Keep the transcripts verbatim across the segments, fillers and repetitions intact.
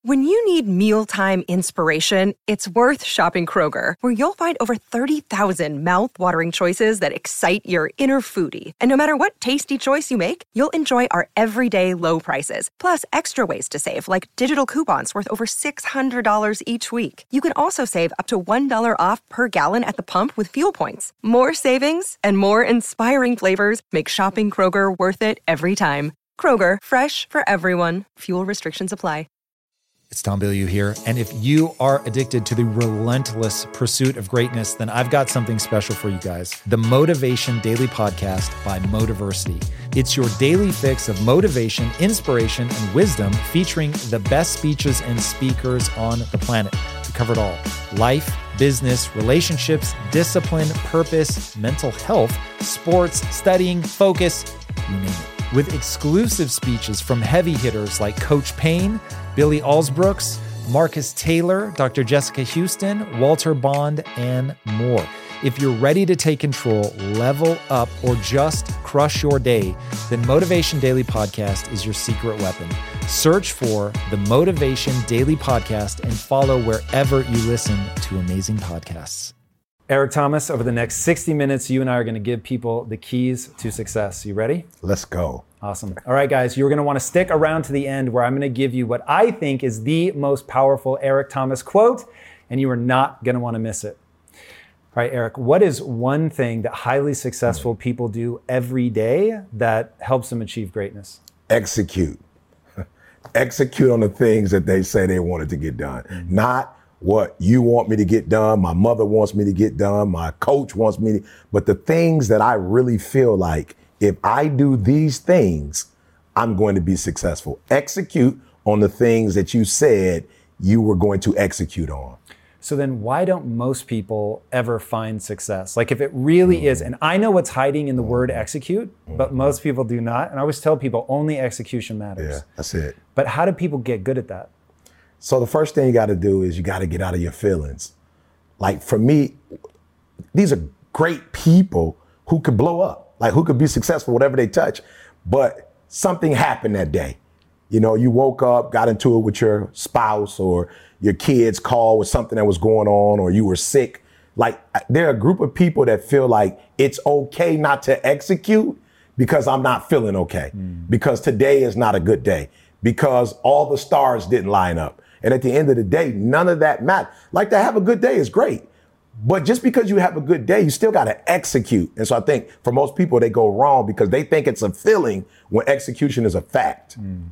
When you need mealtime inspiration, it's worth shopping Kroger, where you'll find over thirty thousand mouth-watering choices that excite your inner foodie. And no matter what tasty choice you make, you'll enjoy our everyday low prices, plus extra ways to save, like digital coupons worth over six hundred dollars each week. You can also save up to one dollar off per gallon at the pump with fuel points. More savings and more inspiring flavors make shopping Kroger worth it every time. Kroger, fresh for everyone. Fuel restrictions apply. It's Tom Bilyeu here, and if you are addicted to the relentless pursuit of greatness, then I've got something special for you guys. The Motivation Daily Podcast by Motiversity. It's your daily fix of motivation, inspiration, and wisdom, featuring the best speeches and speakers on the planet. We cover it all: life, business, relationships, discipline, purpose, mental health, sports, studying, focus, you name it. With exclusive speeches from heavy hitters like Coach Payne, Billy Alsbrooks, Marcus Taylor, Doctor Jessica Houston, Walter Bond, and more. If you're ready to take control, level up, or just crush your day, then Motivation Daily Podcast is your secret weapon. Search for the Motivation Daily Podcast and follow wherever you listen to amazing podcasts. Eric Thomas, over the next sixty minutes, you and I are going to give people the keys to success. You ready? Let's go. Awesome. All right, guys, you're going to want to stick around to the end, where I'm going to give you what I think is the most powerful Eric Thomas quote, and you are not going to want to miss it. All right, Eric, what is one thing that highly successful people do every day that helps them achieve greatness? Execute. Execute on the things that they say they wanted to get done. Mm-hmm. Not what you want me to get done, my mother wants me to get done, my coach wants me to, but the things that I really feel like, if I do these things, I'm going to be successful. Execute on the things that you said you were going to execute on. So then why don't most people ever find success? Like, if it really mm-hmm. is, and I know what's hiding in the word execute, mm-hmm. but most people do not. And I always tell people only execution matters. Yeah, that's it. But how do people get good at that? So the first thing you got to do is you got to get out of your feelings. Like, for me, these are great people who could blow up, like who could be successful, whatever they touch. But something happened that day. You know, you woke up, got into it with your spouse, or your kids called with something that was going on, or you were sick. Like, there are a group of people that feel like it's okay not to execute because I'm not feeling okay, mm. because today is not a good day, because all the stars didn't line up. And at the end of the day, none of that matters. Like, to have a good day is great, but just because you have a good day, you still got to execute. And so I think for most people, they go wrong because they think it's a feeling when execution is a fact. Mm.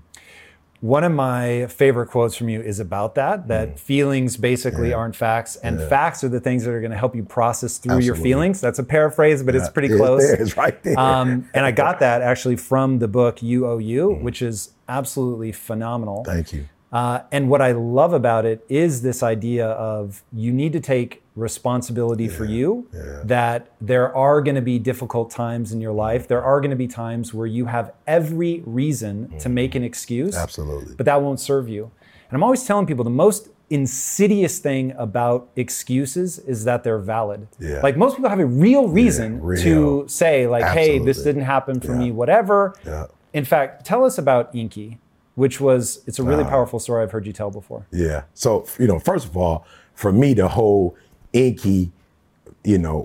One of my favorite quotes from you is about that, that mm. feelings basically yeah. aren't facts, and yeah. facts are the things that are going to help you process through Absolutely. Your feelings. That's a paraphrase, but yeah. it's pretty it's close. There. It's right there. Um, and I got that actually from the book You Owe You, mm. which is absolutely phenomenal. Thank you. Uh, and what I love about it is this idea of you need to take responsibility yeah, for you, yeah. that there are going to be difficult times in your life. There are going to be times where you have every reason mm. to make an excuse. Absolutely. But that won't serve you. And I'm always telling people the most insidious thing about excuses is that they're valid. Yeah. Like, most people have a real reason yeah, real. to say, like, Absolutely. hey, this didn't happen for yeah. me, whatever. Yeah. In fact, tell us about Inky, which was, it's a really uh, powerful story I've heard you tell before. Yeah. So, you know, first of all, for me, the whole Inky, you know,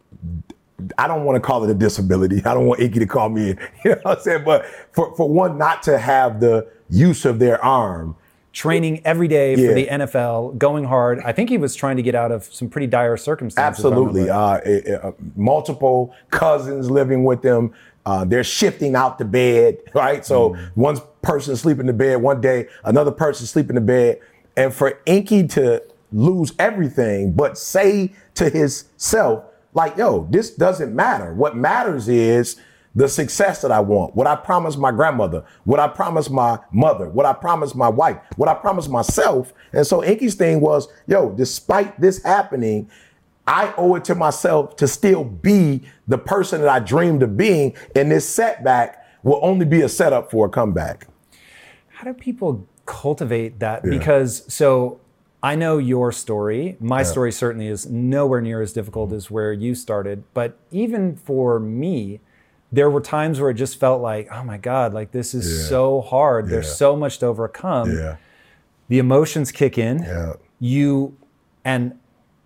I don't want to call it a disability. I don't want Inky to call me, you know what I'm saying? But for, for one not to have the use of their arm. Training every day yeah. for the N F L, going hard. I think he was trying to get out of some pretty dire circumstances. Absolutely. Uh, uh, multiple cousins living with them. Uh, they're shifting out the bed, right? So mm. one person sleep in the bed one day, another person sleep in the bed. And for Inky to lose everything, but say to himself, like, yo, this doesn't matter. What matters is the success that I want, what I promised my grandmother, what I promised my mother, what I promised my wife, what I promised myself. And so Inky's thing was, yo, despite this happening, I owe it to myself to still be the person that I dreamed of being, and this setback will only be a setup for a comeback. How do people cultivate that? Yeah. Because, so I know your story. My yeah. story certainly is nowhere near as difficult mm-hmm. as where you started. But even for me, there were times where it just felt like, oh my God, like this is yeah. so hard. Yeah. There's so much to overcome. Yeah. the emotions kick in. Yeah. You, and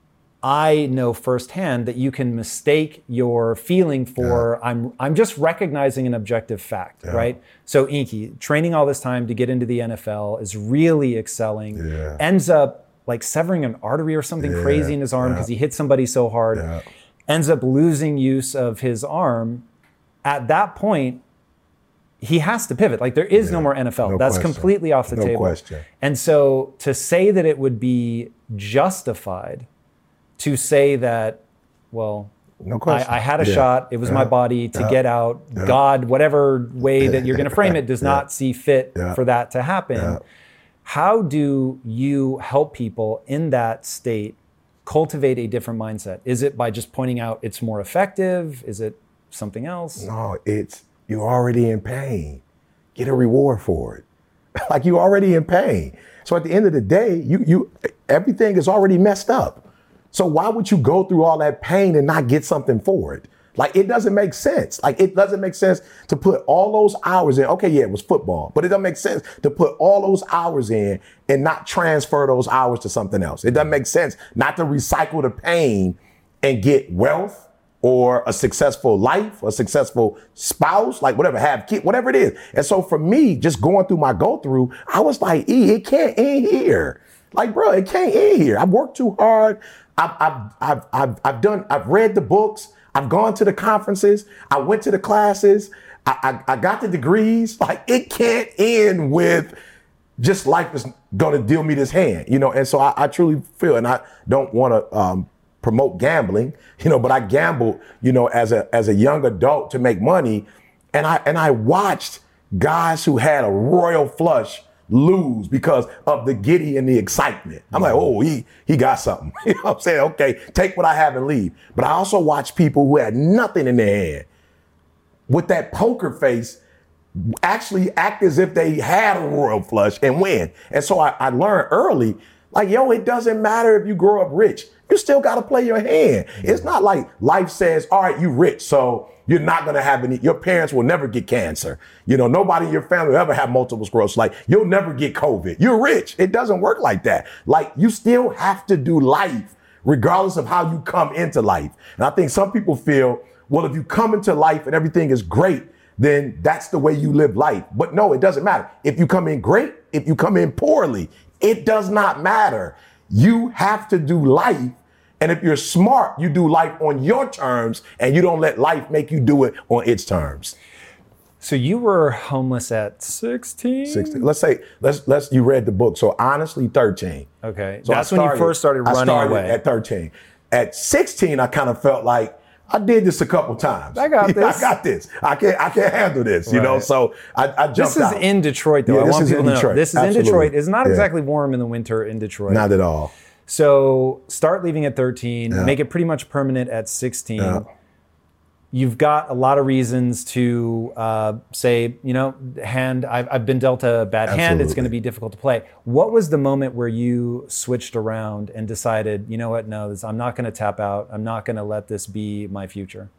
I know firsthand that you can mistake your feeling for yeah. I'm I'm just recognizing an objective fact, yeah. right? So Inky, training all this time to get into the N F L, is really excelling, yeah. ends up like severing an artery or something yeah. crazy in his arm because yeah. he hit somebody so hard, yeah. ends up losing use of his arm. At that point, he has to pivot. Like there is yeah. no more N F L. No That's question. completely off the no table. Question. And so to say that it would be justified to say that, well, no question. I, I had a yeah. shot, it was yeah. my body to yeah. get out. Yeah. God, whatever way that you're gonna frame it, does yeah. not see fit yeah. for that to happen. Yeah. How do you help people in that state cultivate a different mindset? Is it by just pointing out it's more effective? Is it something else? No, it's you're already in pain. Get a reward for it. Like you're already in pain. So at the end of the day, you you everything is already messed up. So why would you go through all that pain and not get something for it? Like it doesn't make sense. Like it doesn't make sense to put all those hours in. Okay, yeah, it was football, but it doesn't make sense to put all those hours in and not transfer those hours to something else. It doesn't make sense not to recycle the pain and get wealth or a successful life, a successful spouse, like whatever, have kids, whatever it is. And so for me, just going through my go through, I was like, E, it can't end here. Like, bro, it can't end here. I've worked too hard. I've, I've, I've, I've, I've done, I've read the books. I've gone to the conferences. I went to the classes. I, I, I got the degrees. Like, it can't end with just life is going to deal me this hand, you know? And so I, I truly feel, and I don't want to um, promote gambling, you know, but I gambled, you know, as a, as a young adult to make money. And I, and I watched guys who had a royal flush lose because of the giddy and the excitement. I'm like, oh, he he got something. You know what I'm saying? Okay, take what I have and leave. But I also watch people who had nothing in their hand with that poker face actually act as if they had a royal flush and win. And so I, I learned early, like, yo, it doesn't matter if you grow up rich. You still got to play your hand. It's not like life says, all right, you rich, so you're not going to have any, your parents will never get cancer. You know, nobody in your family will ever have multiple sclerosis. Like, you'll never get COVID. You're rich. It doesn't work like that. Like, you still have to do life regardless of how you come into life. And I think some people feel, well, if you come into life and everything is great, then that's the way you live life. But no, it doesn't matter. If you come in great, if you come in poorly, it does not matter. You have to do life. And if you're smart, you do life on your terms and you don't let life make you do it on its terms. So you were homeless at sixteen? sixteen. Let's say, let's, let's, you read the book. So honestly, thirteen. Okay. So That's started, when you first started running I started away. At thirteen. At sixteen, I kind of felt like I did this a couple times. I got this. I got this. I can't, I can't handle this, you right. know? So I, I jumped This is out. in Detroit though. Yeah, I want people to know. Detroit. This is Absolutely. in Detroit. It's not yeah. exactly warm in the winter in Detroit. Not at all. So start leaving at thirteen, Yeah. make it pretty much permanent at sixteen. Yeah. You've got a lot of reasons to uh, say, you know, hand, I've, I've been dealt a bad Absolutely. hand, it's going to be difficult to play. What was the moment where you switched around and decided, you know what, no, this, I'm not going to tap out. I'm not going to let this be my future?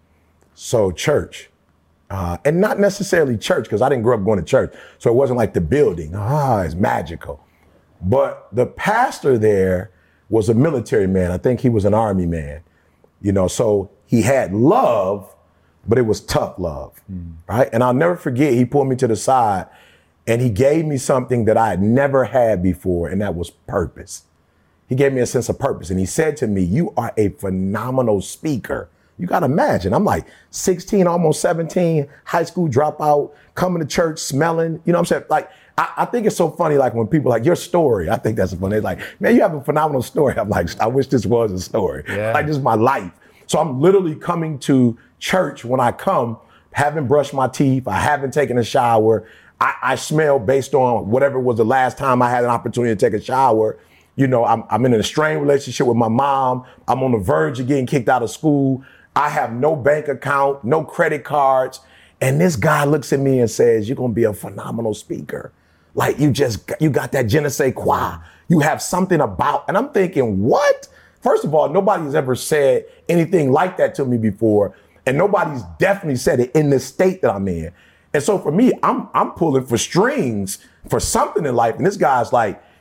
So church, uh, and not necessarily church, because I didn't grow up going to church. So it wasn't like the building, ah, it's magical. But the pastor there was a military man. I think he was an army man, you know, so he had love, but it was tough love, mm. right? And I'll never forget, he pulled me to the side and he gave me something that I had never had before, and that was purpose. He gave me a sense of purpose. And he said to me, you are a phenomenal speaker. You got to imagine, I'm like sixteen, almost seventeen, high school dropout, coming to church, smelling, you know what I'm saying? Like, I, I think it's so funny, like when people like, your story, I think that's funny. They're like, man, you have a phenomenal story. I'm like, I wish this was a story. Yeah. Like, this is my life. So I'm literally coming to church when I come, haven't brushed my teeth, I haven't taken a shower. I, I smell based on whatever was the last time I had an opportunity to take a shower. You know, I'm, I'm in a strained relationship with my mom. I'm on the verge of getting kicked out of school. I have no bank account, no credit cards. And this guy looks at me and says, you're going to be a phenomenal speaker. Like, you just, you got that je ne sais quoi. You have something about, and I'm thinking, what? First of all, nobody's ever said anything like that to me before. And nobody's definitely said it in the state that I'm in. And so for me, I'm I'm pulling for strings for something in life. And this guy's like,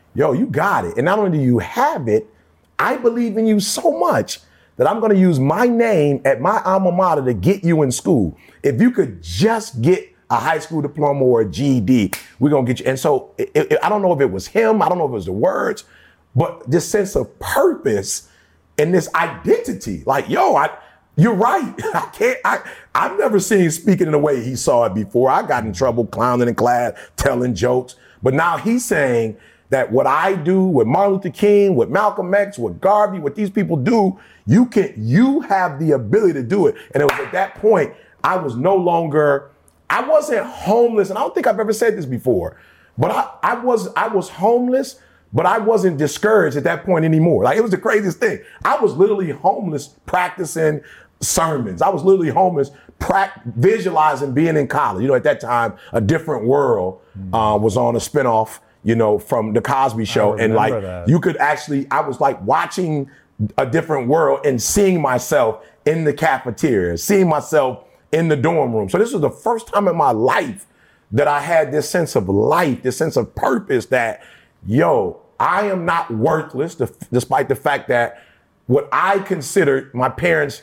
yo, you got it. And not only do you have it, I believe in you so much that I'm going to use my name at my alma mater to get you in school. If you could just get a high school diploma or a G E D, we're going to get you. And so it, it, I don't know if it was him. I don't know if it was the words, but this sense of purpose and this identity. Like, yo, I, you're right. I can't, I, I've never seen speaking in the way he saw it before. I got in trouble clowning in class, telling jokes. But now he's saying that what I do with Martin Luther King, with Malcolm X, with Garvey, what these people do, you can, you have the ability to do it. And it was at that point, I was no longer, I wasn't homeless. And I don't think I've ever said this before, but I, I was, I was homeless, but I wasn't discouraged at that point anymore. Like, it was the craziest thing. I was literally homeless practicing sermons. I was literally homeless, pra- visualizing being in college. You know, at that time, A Different World uh, was on a spinoff, you know, from the Cosby Show. And like, that. You could actually, I was like watching A Different World and seeing myself in the cafeteria, seeing myself in the dorm room. So this was the first time in my life that I had this sense of life, this sense of purpose that, yo, I am not worthless, despite the fact that what I considered my parents,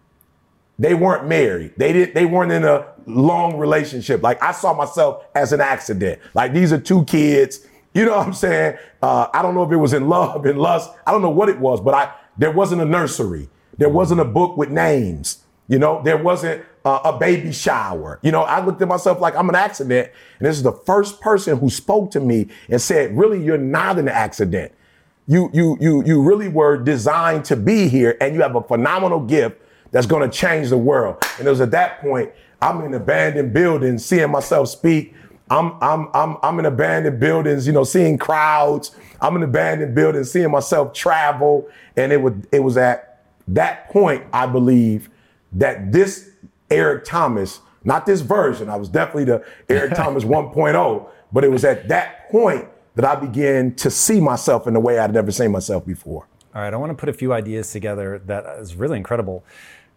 they weren't married. They didn't, they weren't in a long relationship. Like, I saw myself as an accident. Like, these are two kids. You know what I'm saying? Uh, I don't know if it was in love, in lust. I don't know what it was, but I, there wasn't a nursery. There wasn't a book with names. You know, there wasn't uh, a baby shower. You know, I looked at myself like I'm an accident. And this is the first person who spoke to me and said, really, you're not an accident. You, you, you, you really were designed to be here, and you have a phenomenal gift that's going to change the world. And it was at that point, I'm in abandoned buildings, seeing myself speak. I'm, I'm, I'm, I'm in abandoned buildings, you know, seeing crowds. I'm in abandoned buildings, seeing myself travel. And it was, it was at that point, I believe, that this Eric Thomas, not this version, I was definitely the Eric Thomas one point oh, but it was at that point that I began to see myself in the way I'd never seen myself before. All right, I want to put a few ideas together that is really incredible.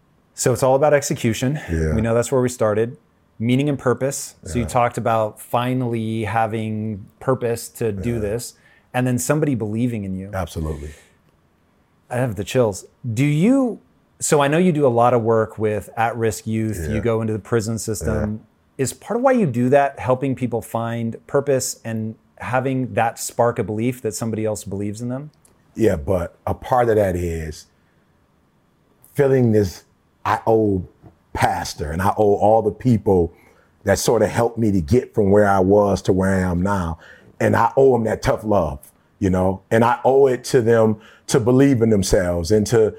So it's all about execution. Yeah. We know that's where we started. Meaning and purpose. So Yeah. you talked about finally having purpose to do Yeah. this, and then somebody believing in you. Absolutely. I have the chills. Do you, so I know you do a lot of work with at-risk youth. Yeah. You go into the prison system. Is part of why you do that helping people find purpose and having that spark of belief that somebody else believes in them? Yeah, but a part of that is feeling this, I owe pastor and I owe all the people that sort of helped me to get from where I was to where I am now. And I owe them that tough love, you know, and I owe it to them to believe in themselves and to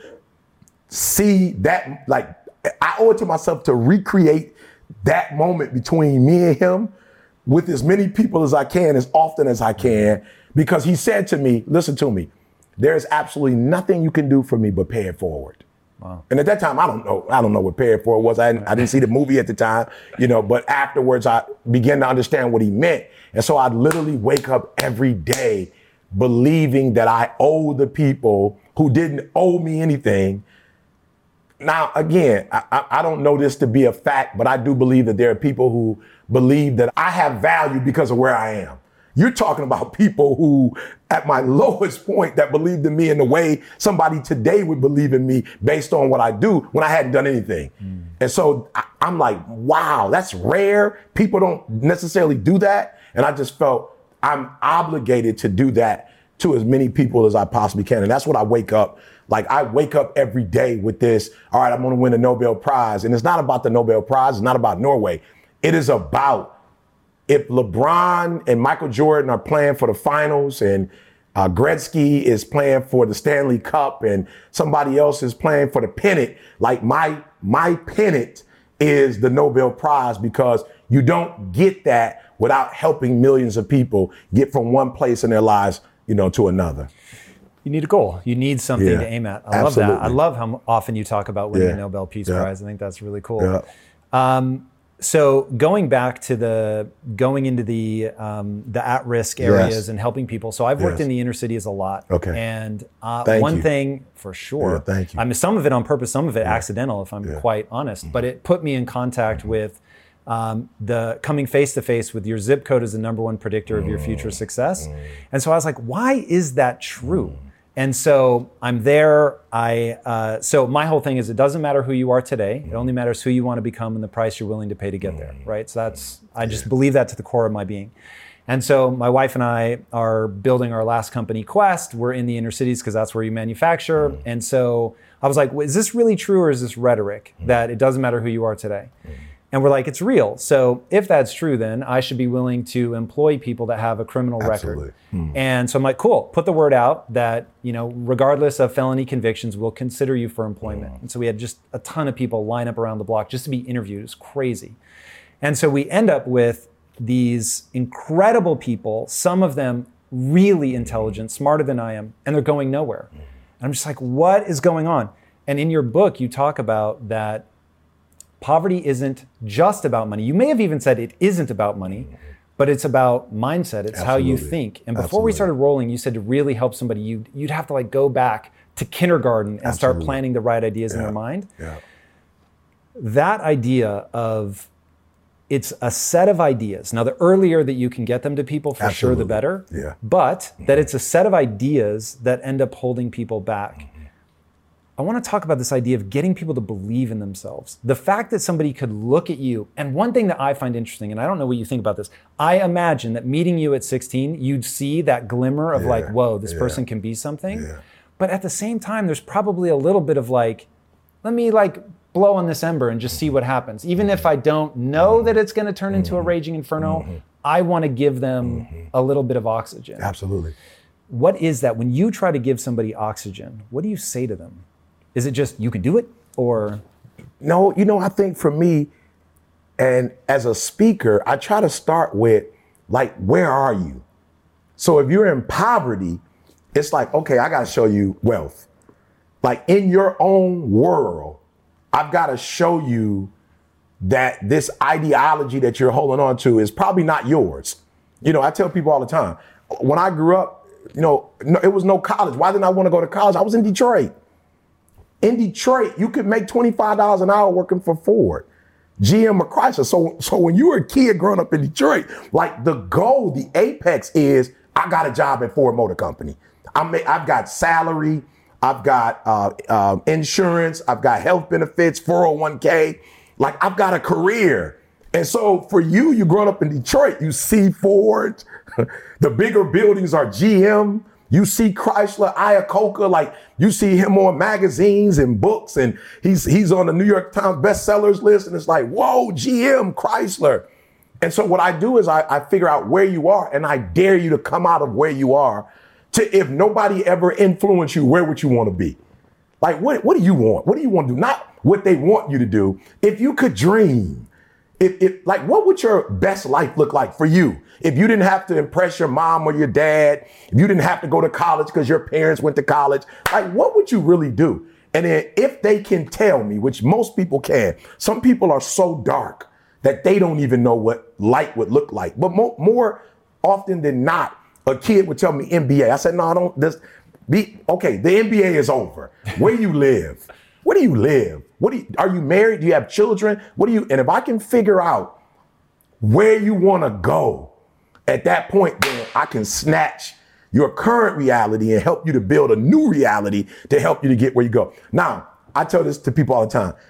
see that, like, I owe it to myself to recreate that moment between me and him with as many people as I can, as often as I can, because he said to me, listen to me, there's absolutely nothing you can do for me but pay it forward. Wow. And at that time, I don't know, I don't know what pay it forward was. I didn't, I didn't see the movie at the time, you know, but afterwards I began to understand what he meant. And so I'd literally wake up every day believing that I owe the people who didn't owe me anything. Now, again, I, I don't know this to be a fact, but I do believe that there are people who believe that I have value because of where I am. You're talking about people who, at my lowest point, that believed in me in the way somebody today would believe in me based on what I do when I hadn't done anything. Mm. And so I, I'm like, wow, that's rare. People don't necessarily do that. And I just felt I'm obligated to do that to as many people as I possibly can. And that's what I wake up. Like, I wake up every day with this, all right, I'm going to win a Nobel Prize. And it's not about the Nobel Prize. It's not about Norway. It is about if LeBron and Michael Jordan are playing for the finals and uh, Gretzky is playing for the Stanley Cup and somebody else is playing for the pennant, like my my pennant is the Nobel Prize, because you don't get that without helping millions of people get from one place in their lives, you know, to another. You need a goal. You need something Yeah, to aim at. I absolutely. love that. I love how often you talk about winning Yeah, a Nobel Peace yeah. Prize. I think that's really cool. Yeah. Um, so going back to the, going into the um, the at-risk areas Yes. and helping people. So I've worked Yes. in the inner cities a lot. Okay. And uh, Thank one you. thing for sure. Yeah, thank you. I mean, some of it on purpose, some of it accidental, if I'm Yeah. quite honest. But it put me in contact with Um, the coming face to face with your zip code is the number one predictor of your future success. Mm. And so I was like, why is that true? Mm. And so I'm there. I uh, so my whole thing is it doesn't matter who you are today. It only matters who you want to become and the price you're willing to pay to get there, right? So that's I just yeah. believe that to the core of my being. And so my wife and I are building our last company, Quest. We're in the inner cities because that's where you manufacture. Mm. And so I was like, is this really true or is this rhetoric mm. that it doesn't matter who you are today? Mm. And we're like, it's real. So if that's true, then I should be willing to employ people that have a criminal Absolutely. record. Mm. And so I'm like, cool, put the word out that, you know, regardless of felony convictions, we'll consider you for employment. Mm. And so we had just a ton of people line up around the block just to be interviewed. It's crazy. And so we end up with these incredible people, some of them really intelligent, smarter than I am, and they're going nowhere. And I'm just like, what is going on? And in your book, you talk about that poverty isn't just about money. You may have even said it isn't about money, but it's about mindset. It's Absolutely. How you think. And before Absolutely. We started rolling, you said to really help somebody, you'd, you'd have to like go back to kindergarten and Absolutely. Start planting the right ideas yeah. in their mind. Yeah. That idea of it's a set of ideas. Now, the earlier that you can get them to people, for Absolutely. Sure, the better. Yeah. But that it's a set of ideas that end up holding people back. Mm-hmm. I want to talk about this idea of getting people to believe in themselves. The fact that somebody could look at you, and one thing that I find interesting, and I don't know what you think about this, I imagine that meeting you at sixteen, you'd see that glimmer of yeah. like, whoa, this yeah. person can be something. Yeah. But at the same time, there's probably a little bit of like, let me like blow on this ember and just see what happens. Even if I don't know that it's going to turn into a raging inferno, mm-hmm. I want to give them mm-hmm. a little bit of oxygen. Absolutely. What is that? When you try to give somebody oxygen, what do you say to them? Is it just, you can do it, or? No, you know, I think for me, and as a speaker, I try to start with, like, where are you? So if you're in poverty, it's like, okay, I got to show you wealth. Like, in your own world, I've got to show you that this ideology that you're holding on to is probably not yours. You know, I tell people all the time, when I grew up, you know, no, it was no college. Why didn't I want to go to college? I was in Detroit. In Detroit, you could make twenty-five dollars an hour working for Ford, G M, or Chrysler. So, so when you were a kid growing up in Detroit, like the goal, the apex is, I got a job at Ford Motor Company. I'm, I've got salary. I've got uh, uh, insurance, I've got health benefits, four oh one k, like I've got a career. And so for you, you growing up in Detroit, you see Ford, the bigger buildings are G M, you see Chrysler, Iacocca, like you see him on magazines and books, and he's he's on the New York Times bestsellers list, and it's like, whoa, G M, Chrysler. And so what I do is I, I figure out where you are, and I dare you to come out of where you are. To if nobody ever influenced you, where would you want to be? Like, what, what do you want? What do you want to do? Not what they want you to do. If you could dream, if, if like, what would your best life look like for you? If you didn't have to impress your mom or your dad, if you didn't have to go to college because your parents went to college, like, what would you really do? And then if they can tell me, which most people can, some people are so dark that they don't even know what light would look like. But mo- more often than not, a kid would tell me N B A. I said, no, I don't, this, be, okay, the N B A is over. Where do you live? Where do you live? What do you, are you married? Do you have children? What do you, and if I can figure out where you want to go, at that point, then I can snatch your current reality and help you to build a new reality to help you to get where you go. Now, I tell this to people all the time.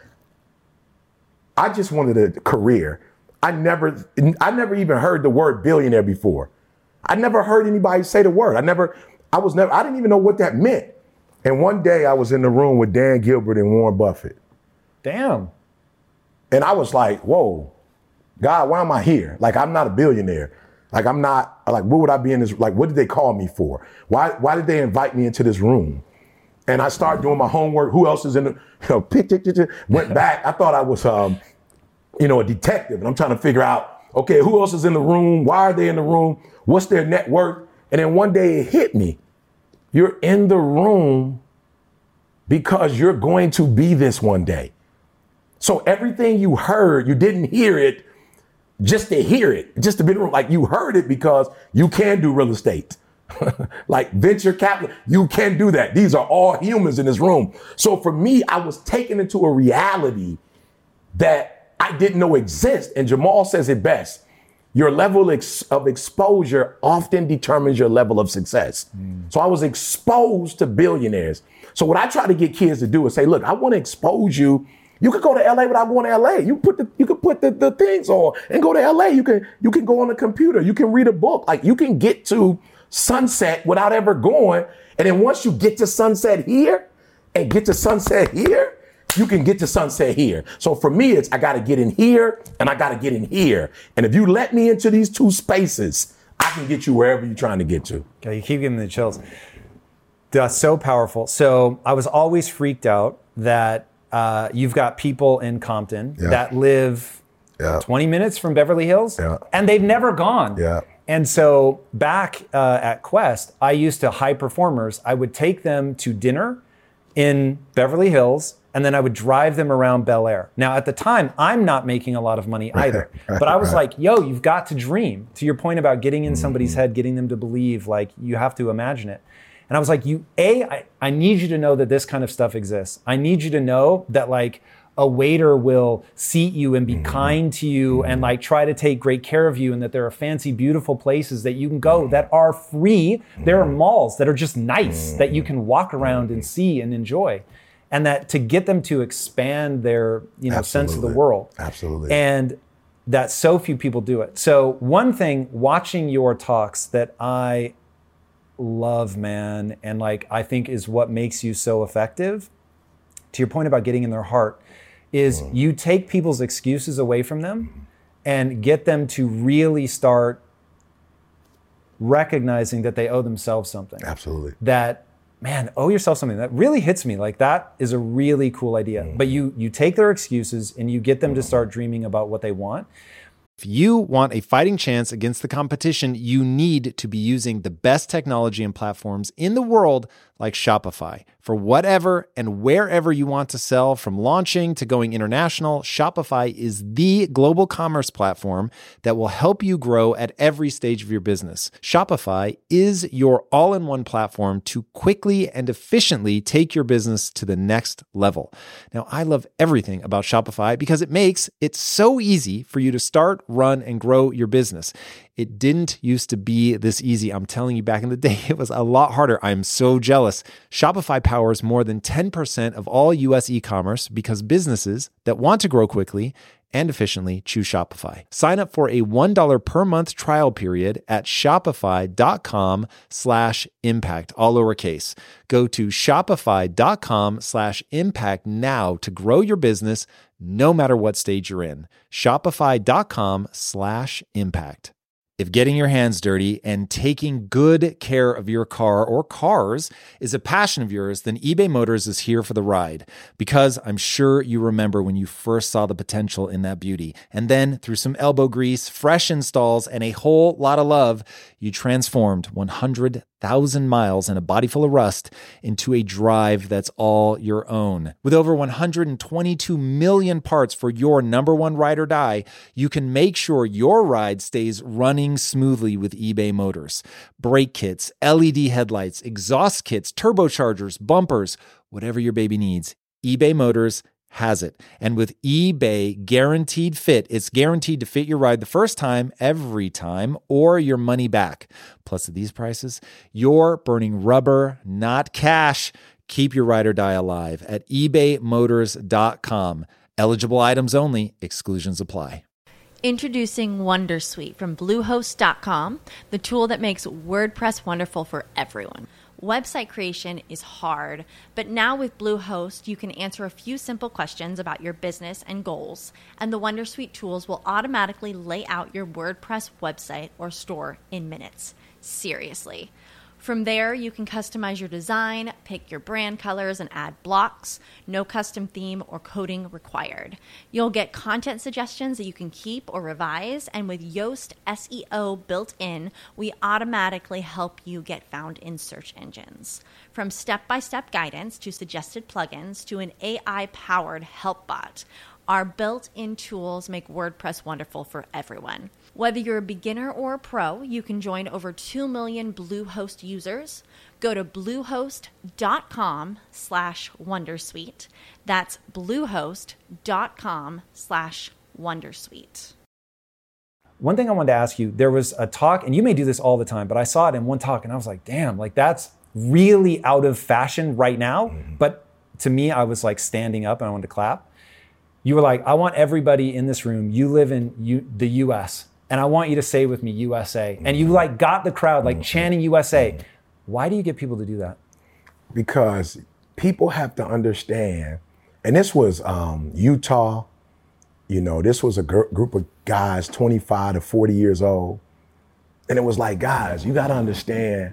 I just wanted a career. I never, I never even heard the word billionaire before. I never heard anybody say the word. I never, I was never, I didn't even know what that meant. And one day I was in the room with Dan Gilbert and Warren Buffett. Damn. And I was like, whoa, God, why am I here? Like, I'm not a billionaire. Like, I'm not, like, what would I be in this, like, what did they call me for? Why, why did they invite me into this room? And I started doing my homework. Who else is in the, you know, pick, tick, tick, tick, went back. I thought I was, um, you know, a detective. And I'm trying to figure out, okay, who else is in the room? Why are they in the room? What's their net worth? And then one day it hit me. You're in the room because you're going to be this one day. So everything you heard, you didn't hear it just to hear it, just to be in the room. Like, you heard it because you can do real estate. Like venture capital, you can do that. These are all humans in this room. So for me, I was taken into a reality that I I didn't know exist. And Jamal says it best. Your level ex- of exposure often determines your level of success. Mm. So I was exposed to billionaires. So what I try to get kids to do is say, look, I want to expose you. You could go to L A without going to L A. You put the you could put the, the things on and go to L A. You can you can go on the computer. You can read a book. Like you can get to Sunset without ever going. And then once you get to Sunset here and get to Sunset here, you can get to Sunset here. So for me, it's I got to get in here and I got to get in here. And if you let me into these two spaces, I can get you wherever you're trying to get to. Okay, you keep giving me the chills. That's so powerful. So I was always freaked out that uh, you've got people in Compton yeah. that live yeah. twenty minutes from Beverly Hills yeah. and they've never gone. Yeah. And so back uh, at Quest, I used to high performers. I would take them to dinner in Beverly Hills, and then I would drive them around Bel Air. Now, at the time, I'm not making a lot of money either. But I was like, yo, you've got to dream. To your point about getting in somebody's head, getting them to believe, like, you have to imagine it. And I was like, you, A, I, I need you to know that this kind of stuff exists. I need you to know that, like, a waiter will seat you and be mm-hmm. kind to you and like try to take great care of you, and that there are fancy, beautiful places that you can go that are free. Mm-hmm. There are malls that are just nice mm-hmm. that you can walk around mm-hmm. and see and enjoy. And that to get them to expand their, you know, Absolutely. sense of the world. Absolutely. And that so few people do it. So one thing watching your talks that I love, man, and like I think is what makes you so effective, to your point about getting in their heart, is mm. you take people's excuses away from them and get them to really start recognizing that they owe themselves something. Absolutely. That, man, owe yourself something. That really hits me. Like that is a really cool idea. Mm. But you you take their excuses and you get them mm. to start dreaming about what they want. If you want a fighting chance against the competition, you need to be using the best technology and platforms in the world like Shopify. For whatever and wherever you want to sell, from launching to going international, Shopify is the global commerce platform that will help you grow at every stage of your business. Shopify is your all-in-one platform to quickly and efficiently take your business to the next level. Now, I love everything about Shopify because it makes it so easy for you to start, run, and grow your business. It didn't used to be this easy. I'm telling you, back in the day, it was a lot harder. I'm so jealous. Shopify powers more than ten percent of all U S e-commerce because businesses that want to grow quickly and efficiently choose Shopify. Sign up for a one dollar per month trial period at shopify.com slash impact, all lowercase. Go to shopify.com slash impact now to grow your business no matter what stage you're in. Shopify.com slash impact. If getting your hands dirty and taking good care of your car or cars is a passion of yours, then eBay Motors is here for the ride. Because I'm sure you remember when you first saw the potential in that beauty. And then through some elbow grease, fresh installs, and a whole lot of love, you transformed one hundred thousand miles and a body full of rust into a drive that's all your own. With over one hundred twenty-two million parts for your number one ride or die, you can make sure your ride stays running smoothly with eBay Motors. Brake kits, L E D headlights, exhaust kits, turbochargers, bumpers, whatever your baby needs, eBay Motors has it. And with eBay Guaranteed Fit, it's guaranteed to fit your ride the first time, every time, or your money back. Plus, at these prices, you're burning rubber, not cash. Keep your ride or die alive at ebay motors dot com. Eligible items only. Exclusions apply. Introducing Wondersuite from Bluehost dot com, the tool that makes WordPress wonderful for everyone. Website creation is hard, but now with Bluehost, you can answer a few simple questions about your business and goals, and the Wondersuite tools will automatically lay out your WordPress website or store in minutes. Seriously. From there, you can customize your design, pick your brand colors, and add blocks. No custom theme or coding required. You'll get content suggestions that you can keep or revise, and with Yoast S E O built in, we automatically help you get found in search engines. From step-by-step guidance to suggested plugins to an A I-powered help bot, our built-in tools make WordPress wonderful for everyone. Whether you're a beginner or a pro, you can join over two million Bluehost users. Go to bluehost.com slash Wondersuite. That's bluehost.com slash Wondersuite. One thing I wanted to ask you, there was a talk, and you may do this all the time, but I saw it in one talk and I was like, damn, like that's really out of fashion right now. Mm-hmm. But to me, I was like standing up and I wanted to clap. You were like, I want everybody in this room, you live in U- the U S, and I want you to say with me, U S A. Mm-hmm. And you like got the crowd like mm-hmm. chanting U S A. Mm-hmm. Why do you get people to do that? Because people have to understand, and this was um, Utah, you know, this was a gr- group of guys, twenty-five to forty years old. And it was like, guys, you got to understand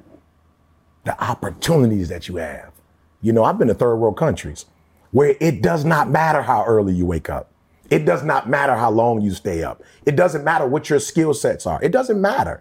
the opportunities that you have. You know, I've been to third world countries where it does not matter how early you wake up. It does not matter how long you stay up. It doesn't matter what your skill sets are. It doesn't matter.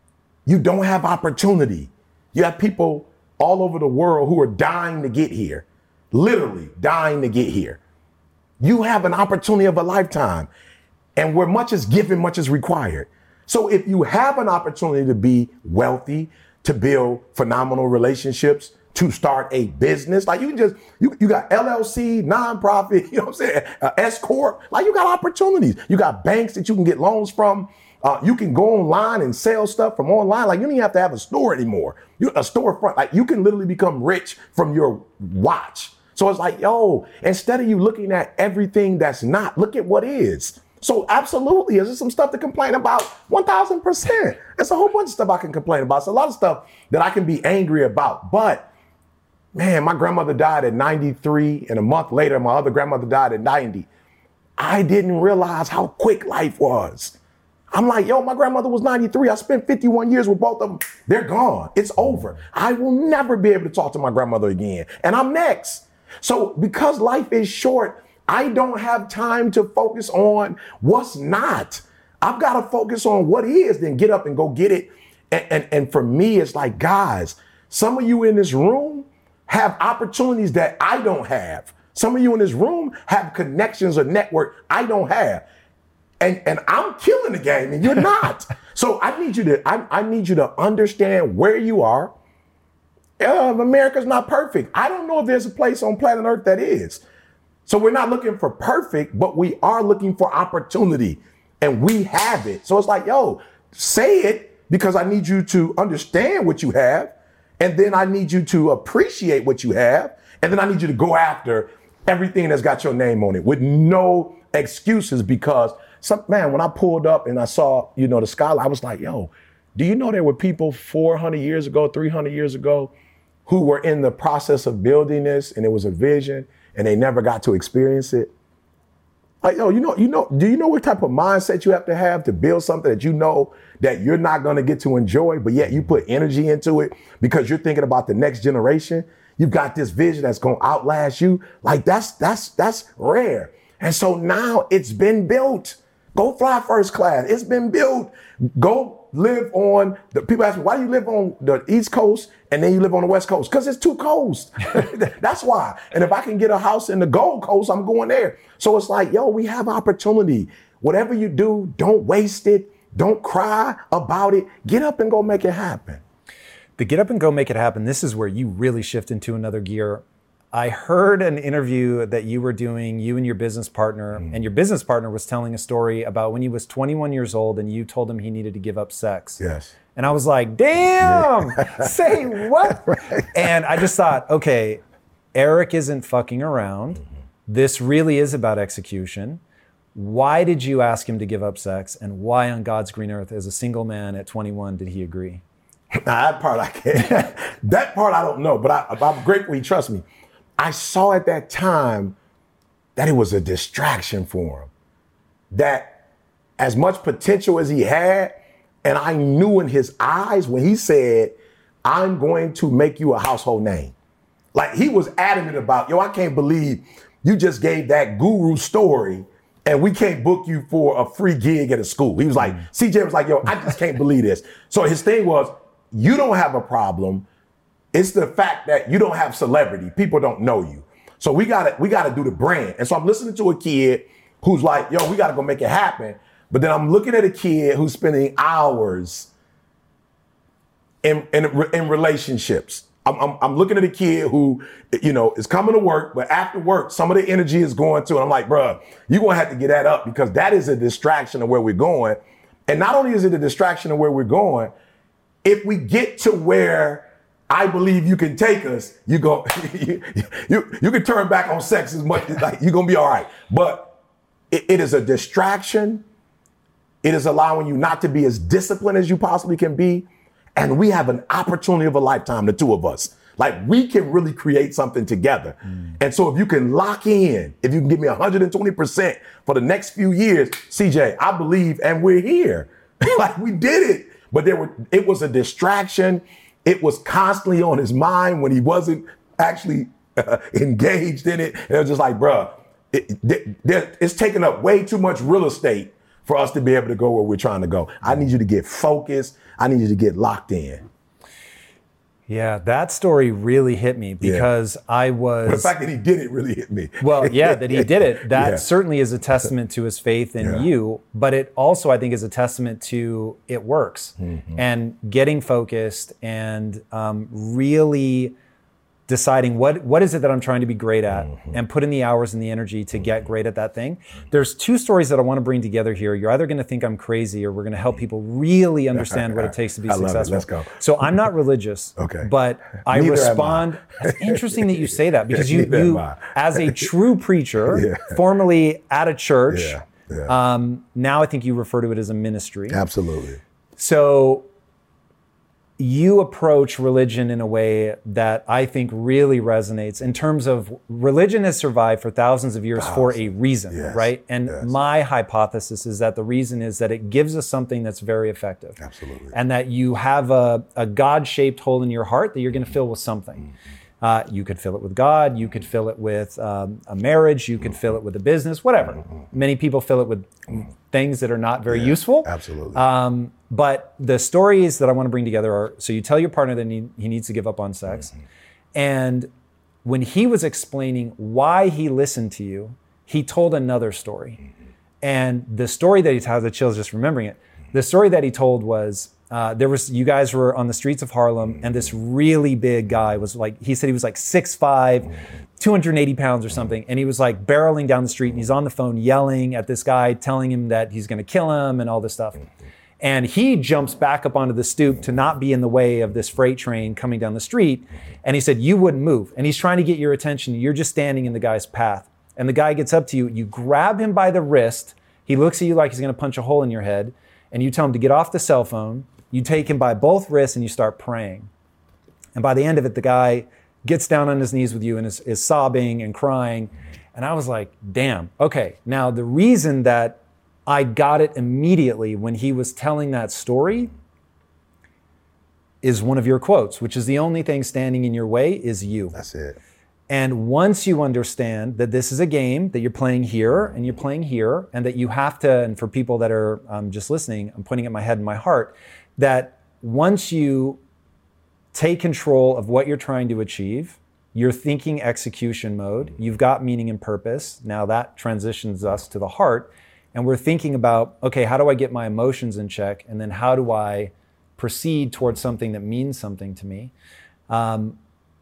You don't have opportunity. You have people all over the world who are dying to get here, literally dying to get here. You have an opportunity of a lifetime, and where much is given, much is required. So if you have an opportunity to be wealthy, to build phenomenal relationships, to start a business, like you can just, you, you got L L C, nonprofit, you know what I'm saying, uh, S Corp, like you got opportunities. You got banks that you can get loans from. Uh, you can go online and sell stuff from online. Like you don't even have to have a store anymore. You, a storefront, like you can literally become rich from your watch. So it's like, yo, instead of you looking at everything that's not, look at what is. So absolutely, is there some stuff to complain about? one thousand percent. There's a whole bunch of stuff I can complain about. It's a lot of stuff that I can be angry about. But man, my grandmother died at ninety-three, and a month later, my other grandmother died at ninety. I didn't realize how quick life was. I'm like, yo, my grandmother was ninety-three. I spent fifty-one years with both of them. They're gone. It's over. I will never be able to talk to my grandmother again. And I'm next. So because life is short, I don't have time to focus on what's not. I've got to focus on what is, then get up and go get it. And, and, and for me, it's like, guys, some of you in this room have opportunities that I don't have. Some of you in this room have connections or network I don't have. And, and I'm killing the game and you're not. So I need you to, I, I need you to understand where you are. Uh, America's not perfect. I don't know if there's a place on planet Earth that is. So we're not looking for perfect, but we are looking for opportunity, and we have it. So it's like, yo, say it, because I need you to understand what you have. And then I need you to appreciate what you have. And then I need you to go after everything that's got your name on it with no excuses, because some, man, when I pulled up and I saw, you know, the skyline, I was like, yo, do you know there were people four hundred years ago, three hundred years ago, who were in the process of building this, and it was a vision and they never got to experience it? Like, yo, you know, you know, do you know what type of mindset you have to have to build something that you know that you're not going to get to enjoy, but yet you put energy into it because you're thinking about the next generation? You've got this vision that's going to outlast you. Like that's, that's, that's rare. And so now it's been built. Go fly first class. It's been built. Go live on the, people ask me, why do you live on the East Coast and then you live on the West Coast? Because it's two coasts. That's why. And if I can get a house in the Gold Coast, I'm going there. So it's like, yo, we have opportunity. Whatever you do, don't waste it. Don't cry about it. Get up and go make it happen. The get up and go make it happen. This is where you really shift into another gear. I heard an interview that you were doing, you and your business partner, mm. and your business partner was telling a story about when he was twenty-one years old and you told him he needed to give up sex. Yes. And I was like, damn, say what? Right. And I just thought, okay, Eric isn't fucking around. Mm-hmm. This really is about execution. Why did you ask him to give up sex? And why on God's green earth, as a single man at twenty-one, did he agree? Now, that part I can't. That part I don't know, but I, I'm grateful he trusts me. I saw at that time that it was a distraction for him. That as much potential as he had, and I knew in his eyes when he said, I'm going to make you a household name. Like he was adamant about, yo, I can't believe you just gave that guru story and we can't book you for a free gig at a school. He was like, mm-hmm. C J was like, yo, I just can't believe this. So his thing was, you don't have a problem. It's the fact that you don't have celebrity. People don't know you. So we gotta, we gotta do the brand. And so I'm listening to a kid who's like, yo, we gotta go make it happen. But then I'm looking at a kid who's spending hours in, in, in relationships. I'm, I'm, I'm looking at a kid who, you know, is coming to work, but after work, some of the energy is going to, and I'm like, bruh, you're going to have to get that up because that is a distraction of where we're going. And not only is it a distraction of where we're going, if we get to where I believe you can take us, you go, you, you, you can turn back on sex as much as like, you're going to be all right. But it, it is a distraction. It is allowing you not to be as disciplined as you possibly can be. And we have an opportunity of a lifetime, the two of us. Like we can really create something together. Mm. And so if you can lock in, if you can give me one hundred twenty percent for the next few years, C J, I believe, and we're here. Like we did it. But there were, it was a distraction. It was constantly on his mind when he wasn't actually uh, engaged in it. And it was just like, bruh, it, it, it's taking up way too much real estate for us to be able to go where we're trying to go. I need you to get focused. I need you to get locked in. Yeah, that story really hit me because yeah. I was... The fact that he did it really hit me. Well, yeah, that he did it. That yeah. certainly is a testament to his faith in yeah. you, but it also, I think, is a testament to it works. Mm-hmm. And getting focused and um, really deciding what what is it that I'm trying to be great at mm-hmm. and put in the hours and the energy to get great at that thing. There's two stories that I want to bring together here. You're either going to think I'm crazy or we're going to help people really understand what it takes to be I love successful. It. Let's go. So I'm not religious, okay. but I Neither respond. It's interesting that you say that because you, Neither you as a true preacher, yeah. formerly at a church, yeah. Yeah. Um, now I think you refer to it as a ministry. Absolutely. So you approach religion in a way that I think really resonates in terms of religion has survived for thousands of years thousands. for a reason, yes. right? And yes. my hypothesis is that the reason is that it gives us something that's very effective. Absolutely. And that you have a, a God-shaped hole in your heart that you're going to fill with something. Mm-hmm. Uh, you could fill it with God, you could fill it with um, a marriage, you could mm-hmm. fill it with a business, whatever. Mm-hmm. Many people fill it with mm-hmm. things that are not very yeah, useful. Absolutely. Um, But the stories that I want to bring together are, so you tell your partner that he, he needs to give up on sex. Mm-hmm. And when he was explaining why he listened to you, he told another story. Mm-hmm. And the story that he told, the chills just remembering it, mm-hmm. the story that he told was, uh, there was, you guys were on the streets of Harlem mm-hmm. and this really big guy was like, he said he was like six five, mm-hmm. two hundred eighty pounds or something. And he was like barreling down the street and he's on the phone yelling at this guy, telling him that he's going to kill him and all this stuff. Mm-hmm. And he jumps back up onto the stoop to not be in the way of this freight train coming down the street. And he said, you wouldn't move. And he's trying to get your attention. You're just standing in the guy's path. And the guy gets up to you. You grab him by the wrist. He looks at you like he's going to punch a hole in your head. And you tell him to get off the cell phone. You take him by both wrists and you start praying. And by the end of it, the guy gets down on his knees with you and is, is sobbing and crying. And I was like, damn. Okay, now the reason that I got it immediately when he was telling that story is one of your quotes, which is the only thing standing in your way is you. That's it. And once you understand that this is a game that you're playing here and you're playing here and that you have to, and for people that are um, just listening, I'm pointing at my head and my heart, that once you take control of what you're trying to achieve, you're thinking execution mode, you've got meaning and purpose. Now that transitions us to the heart. And we're thinking about, okay, how do I get my emotions in check? And then how do I proceed towards something that means something to me? Um,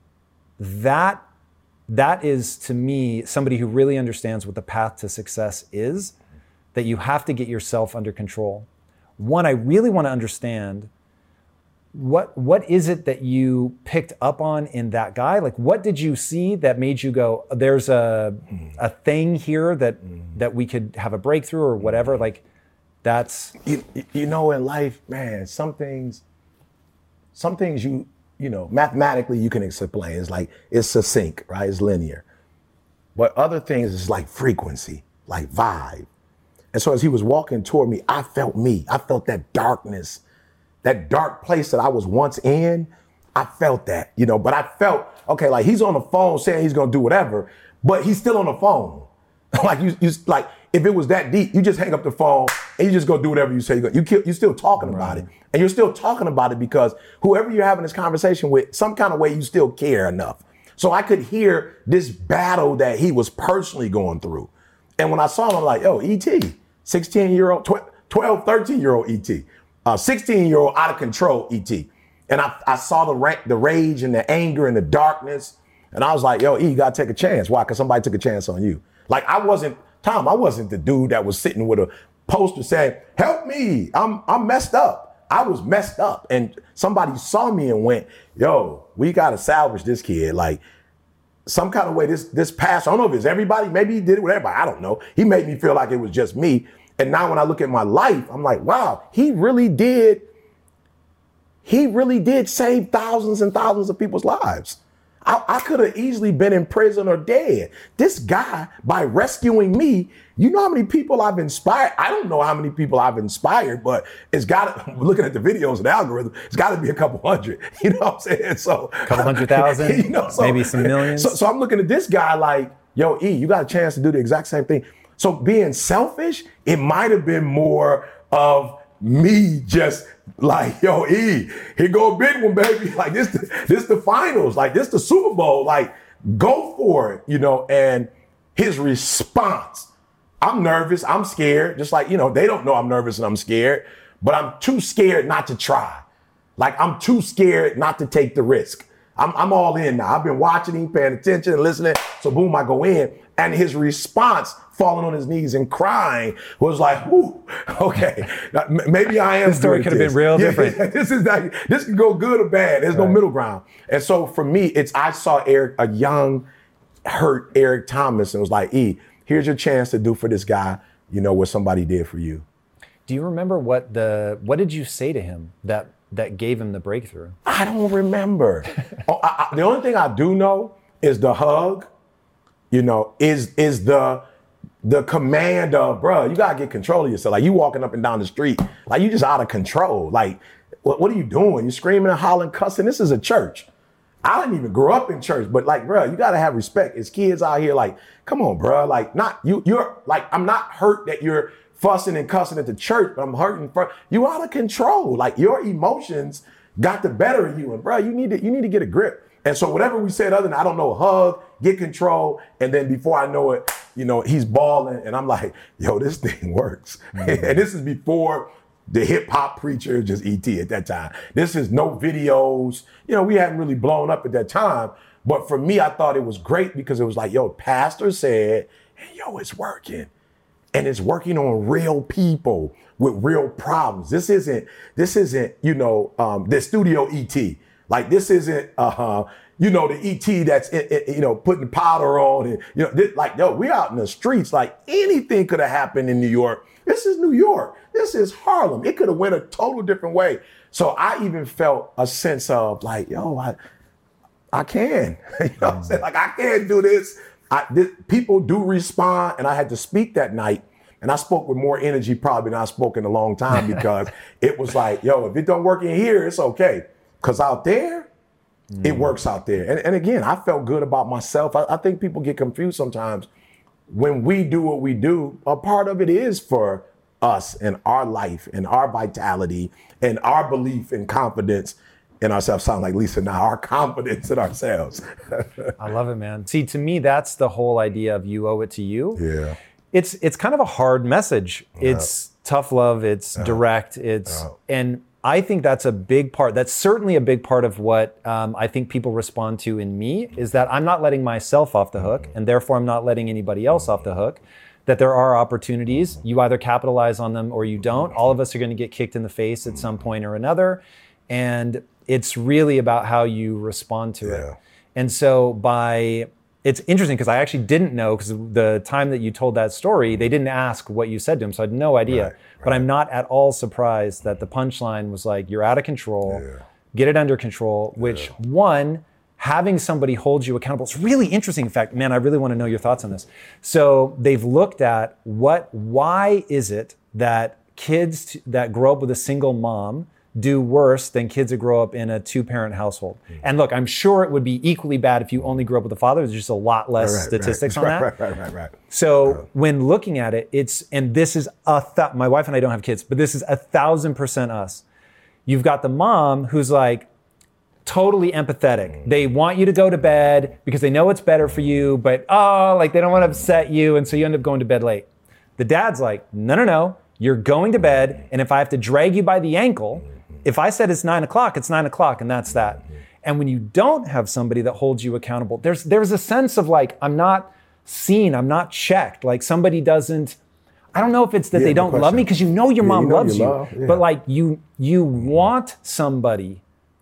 that, that is, to me, somebody who really understands what the path to success is, that you have to get yourself under control. One, I really want to understand, what what is it that you picked up on in that guy? Like, what did you see that made you go, there's a a thing here that that we could have a breakthrough or whatever? Like, that's... You, you know, in life, man, some things, some things you, you know, mathematically you can explain. It's like, it's succinct, right? It's linear. But other things is like frequency, like vibe. And so as he was walking toward me, I felt me. I felt that darkness. That dark place that I was once in, I felt that, you know, but I felt, okay, like he's on the phone saying he's going to do whatever, but he's still on the phone. Like you, you, like if it was that deep, you just hang up the phone and you just go do whatever you say. You, you you're still talking about right. it, and you're still talking about it because whoever you're having this conversation with, some kind of way you still care enough. So I could hear this battle that he was personally going through. And when I saw him, I'm like, yo, E T, sixteen year old, twelve, thirteen year old E T. Uh, sixteen year old out of control E T. And I, I saw the ra- the rage and the anger and the darkness. And I was like, yo, E, you gotta take a chance. Why? Because somebody took a chance on you. Like I wasn't, Tom, I wasn't the dude that was sitting with a poster saying, help me, I'm I'm messed up. I was messed up. And somebody saw me and went, yo, we gotta salvage this kid. Like some kind of way this this pastor, I don't know if it's everybody, maybe he did it with everybody, I don't know. He made me feel like it was just me. And now when I look at my life, I'm like, wow, he really did, he really did save thousands and thousands of people's lives. I, I could have easily been in prison or dead. This guy, by rescuing me, you know how many people I've inspired? I don't know how many people I've inspired, but it's got to, looking at the videos and the algorithm, it's got to be a couple hundred. You know what I'm saying? So a couple hundred thousand, you know, so, maybe some millions. So, so I'm looking at this guy like, yo, E, you got a chance to do the exact same thing. So being selfish, it might have been more of me just like, yo, E, here go a big one, baby. Like this, this the finals. Like this the Super Bowl. Like go for it, you know. And his response, I'm nervous, I'm scared. Just like, you know, they don't know I'm nervous and I'm scared, but I'm too scared not to try. Like I'm too scared not to take the risk. I'm, I'm all in now. I've been watching him, paying attention and listening. So boom, I go in. And his response, falling on his knees and crying, was like, "Whoo, okay, maybe I am." The story could have been real yeah, different. Yeah, this is not, this can go good or bad. There's right. no middle ground. And so for me, it's I saw Eric, a young, hurt Eric Thomas, and was like, "E, here's your chance to do for this guy, you know, what somebody did for you." Do you remember what the what did you say to him that that gave him the breakthrough? I don't remember. oh, I, I, the only thing I do know is the hug. You know, is is the the command of, bro, you gotta get control of yourself. Like you walking up and down the street, like you just out of control. Like, what, what are you doing? You're screaming and hollering, cussing. This is a church. I didn't even grow up in church, but like, bro, you gotta have respect. It's kids out here, like, come on, bro. Like, not you. You're like, I'm not hurt that you're fussing and cussing at the church, but I'm hurting for you out of control. Like your emotions got the better of you, and bro, you need to you need to get a grip. And so whatever we said other than, I don't know, hug, get control. And then before I know it, you know, he's balling. And I'm like, yo, this thing works. Mm-hmm. And this is before the hip hop preacher, just E T at that time. This is no videos. You know, we hadn't really blown up at that time. But for me, I thought it was great because it was like, yo, pastor said, hey, yo, it's working. And it's working on real people with real problems. This isn't, this isn't, you know, um, the studio E T. Like this isn't, uh, you know, the E T that's, in, in, you know, putting powder on and, you know, this, like, yo, we out in the streets. Like anything could have happened in New York. This is New York. This is Harlem. It could have went a total different way. So I even felt a sense of like, yo, I, I can, you know what I'm saying? Like I can do this. I, this. People do respond. And I had to speak that night. And I spoke with more energy probably than I spoke in a long time because it was like, yo, if it don't work in here, it's okay. Because out there, mm. it works out there. And, and again, I felt good about myself. I, I think people get confused sometimes. When we do what we do, a part of it is for us and our life and our vitality and our belief and confidence in ourselves. Sound like Lisa now, our confidence in ourselves. I love it, man. See, to me, that's the whole idea of you owe it to you. Yeah. It's it's kind of a hard message. Yeah. It's tough love. It's yeah. direct. It's yeah. and I think that's a big part. That's certainly a big part of what um, I think people respond to in me is that I'm not letting myself off the hook, and therefore I'm not letting anybody else off the hook. That there are opportunities. You either capitalize on them or you don't. All of us are going to get kicked in the face at some point or another, and it's really about how you respond to yeah. it. And so by it's interesting because I actually didn't know because the time that you told that story, they didn't ask what you said to him, so I had no idea. Right, right. But I'm not at all surprised that the punchline was like, you're out of control, yeah. get it under control, which yeah. one, having somebody hold you accountable, it's really interesting. In fact, man, I really want to know your thoughts on this. So they've looked at what, why is it that kids that grow up with a single mom do worse than kids that grow up in a two-parent household. Mm-hmm. And look, I'm sure it would be equally bad if you only grew up with a father. There's just a lot less right, statistics right, on that. Right, right, right, right. So uh, when looking at it, it's, and this is a, th- my wife and I don't have kids, but this is a thousand percent us. You've got the mom who's like totally empathetic. Mm-hmm. They want you to go to bed because they know it's better for you, but oh, like they don't want to upset you. And so you end up going to bed late. The dad's like, no, no, no, you're going to bed. And if I have to drag you by the ankle, If I said it's nine o'clock, it's nine o'clock and that's that. Mm-hmm. And when you don't have somebody that holds you accountable, there's there's a sense of like, I'm not seen, I'm not checked. Like somebody doesn't, I don't know if it's that yeah, they don't love me, because you know your yeah, mom you know loves you, you, love, yeah. but like you you want somebody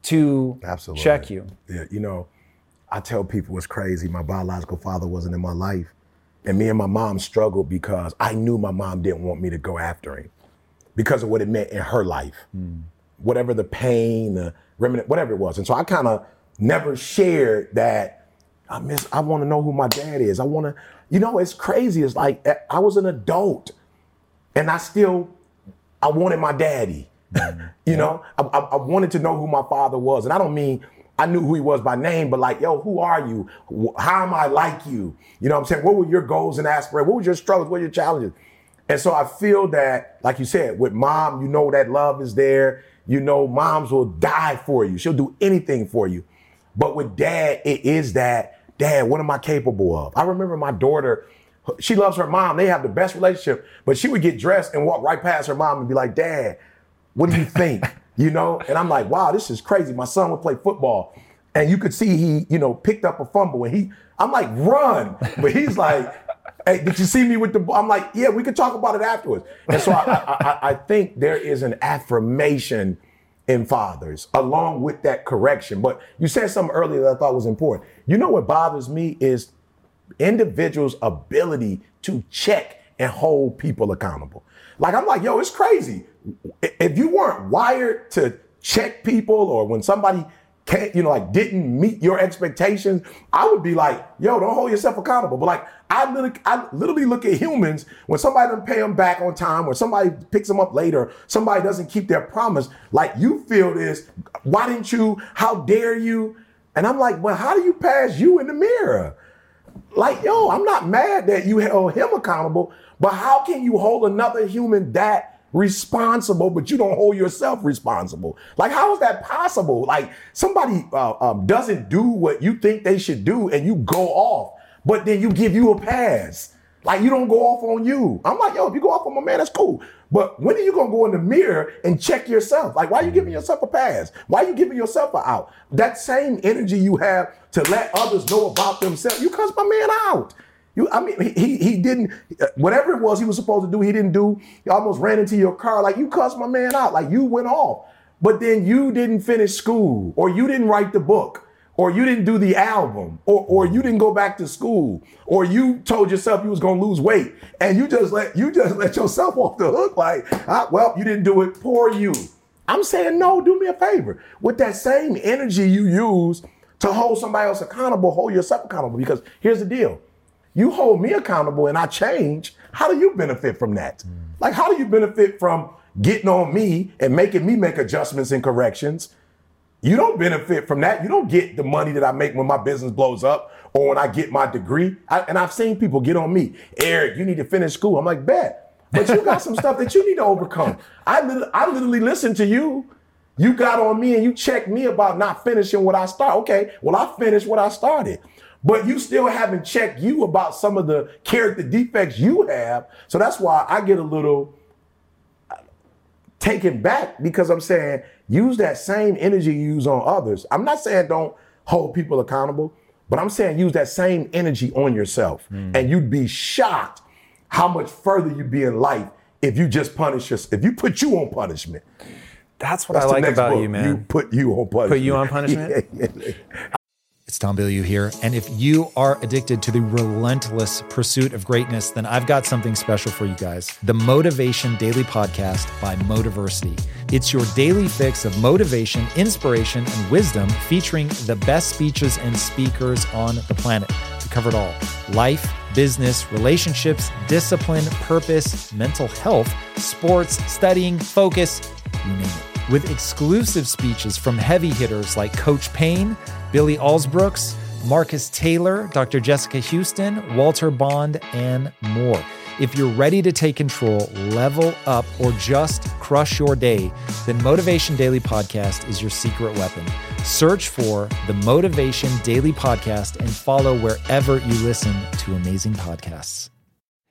to Absolutely. check you. Yeah, you know, I tell people it's crazy. My biological father wasn't in my life. And me and my mom struggled because I knew my mom didn't want me to go after him because of what it meant in her life. Mm. Whatever the pain, the remnant, whatever it was. And so I kind of never shared that I miss, I want to know who my dad is. I want to, you know, it's crazy. It's like I was an adult and I still, I wanted my daddy. Mm. you yeah. know, I, I, I wanted to know who my father was. And I don't mean I knew who he was by name, but like, yo, who are you? How am I like you? You know what I'm saying? What were your goals and aspirations? What were your struggles? What were your challenges? And so I feel that, like you said, with mom, you know that love is there. You know, moms will die for you. She'll do anything for you. But with dad, it is that, dad, what am I capable of? I remember my daughter, she loves her mom. They have the best relationship, but she would get dressed and walk right past her mom and be like, Dad, what do you think? You know, and I'm like, wow, this is crazy. My son would play football and you could see he, you know, picked up a fumble and he, I'm like, run. But he's like, hey, did you see me with the ball? I'm like, yeah, we could talk about it afterwards. And so I, I, I think there is an affirmation in fathers along with that correction. But you said something earlier that I thought was important. You know what bothers me is individuals' ability to check and hold people accountable. Like, I'm like, yo, it's crazy. If you weren't wired to check people or when somebody can't, you know, like didn't meet your expectations, I would be like, yo, don't hold yourself accountable. But like, I literally, I literally look at humans when somebody doesn't pay them back on time or somebody picks them up later, somebody doesn't keep their promise. Like, you feel this, why didn't you, how dare you? And I'm like, well, how do you pass you in the mirror? Like, yo, I'm not mad that you held him accountable, but how can you hold another human that responsible, but you don't hold yourself responsible? Like, how is that possible? Like, somebody uh, um, doesn't do what you think they should do and you go off, but then you give you a pass. Like, you don't go off on you. I'm like, yo, if you go off on my man, that's cool. But when are you going to go in the mirror and check yourself? Like, why are you giving yourself a pass? Why are you giving yourself an out? That same energy you have to let others know about themselves, you cuss my man out. You, I mean, he he didn't, whatever it was he was supposed to do, he didn't do. He almost ran into your car. Like, you cussed my man out. Like, you went off. But then you didn't finish school, or you didn't write the book, or you didn't do the album, or or you didn't go back to school, or you told yourself you was gonna lose weight, and you just let you just let yourself off the hook. Like, ah, well, you didn't do it. Poor you. I'm saying, no, do me a favor. With that same energy you use to hold somebody else accountable, hold yourself accountable. Because here's the deal. You hold me accountable and I change. How do you benefit from that? Mm. Like, how do you benefit from getting on me and making me make adjustments and corrections? You don't benefit from that. You don't get the money that I make when my business blows up or when I get my degree. I, and I've seen people get on me. Eric, you need to finish school. I'm like, bet. But you got some stuff that you need to overcome. I, li- I literally listened to you. You got on me and you checked me about not finishing what I started. Okay, well, I finished what I started. But you still haven't checked you about some of the character defects you have. So that's why I get a little taken back, because I'm saying use that same energy you use on others. I'm not saying don't hold people accountable, but I'm saying use that same energy on yourself. Mm. And you'd be shocked how much further you'd be in life if you just punish yourself, if you put you on punishment. That's what That's I like about book. you, man. You put you on punishment. Put you on punishment? yeah, yeah. It's Tom Bilyeu here, and if you are addicted to the relentless pursuit of greatness, then I've got something special for you guys. The Motivation Daily Podcast by Motiversity. It's your daily fix of motivation, inspiration, and wisdom, featuring the best speeches and speakers on the planet. We cover it all. Life, business, relationships, discipline, purpose, mental health, sports, studying, focus, you name it. With exclusive speeches from heavy hitters like Coach Payne, Billy Alsbrooks, Marcus Taylor, Doctor Jessica Houston, Walter Bond, and more. If you're ready to take control, level up, or just crush your day, then Motivation Daily Podcast is your secret weapon. Search for the Motivation Daily Podcast and follow wherever you listen to amazing podcasts.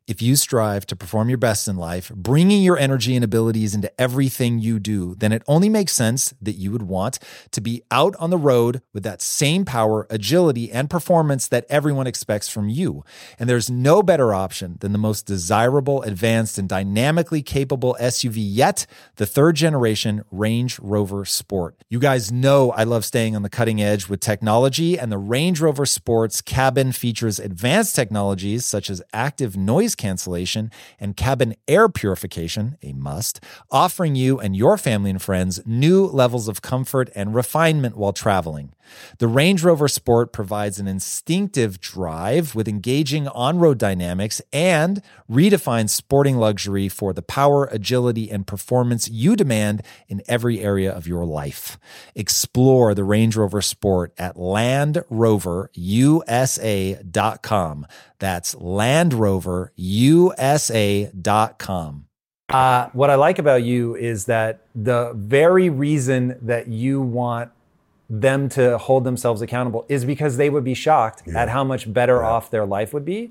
If you strive to perform your best in life, bringing your energy and abilities into everything you do, then it only makes sense that you would want to be out on the road with that same power, agility, and performance that everyone expects from you. And there's no better option than the most desirable, advanced, and dynamically capable S U V yet, the third generation Range Rover Sport. You guys know I love staying on the cutting edge with technology, and the Range Rover Sport's cabin features advanced technologies such as active noise cancellation and cabin air purification, a must, offering you and your family and friends new levels of comfort and refinement while traveling. The Range Rover Sport provides an instinctive drive with engaging on-road dynamics and redefines sporting luxury for the power, agility, and performance you demand in every area of your life. Explore the Range Rover Sport at land rover u s a dot com. That's land rover u s a dot com. Uh, what I like about you is that the very reason that you want them to hold themselves accountable is because they would be shocked yeah. at how much better yeah. off their life would be.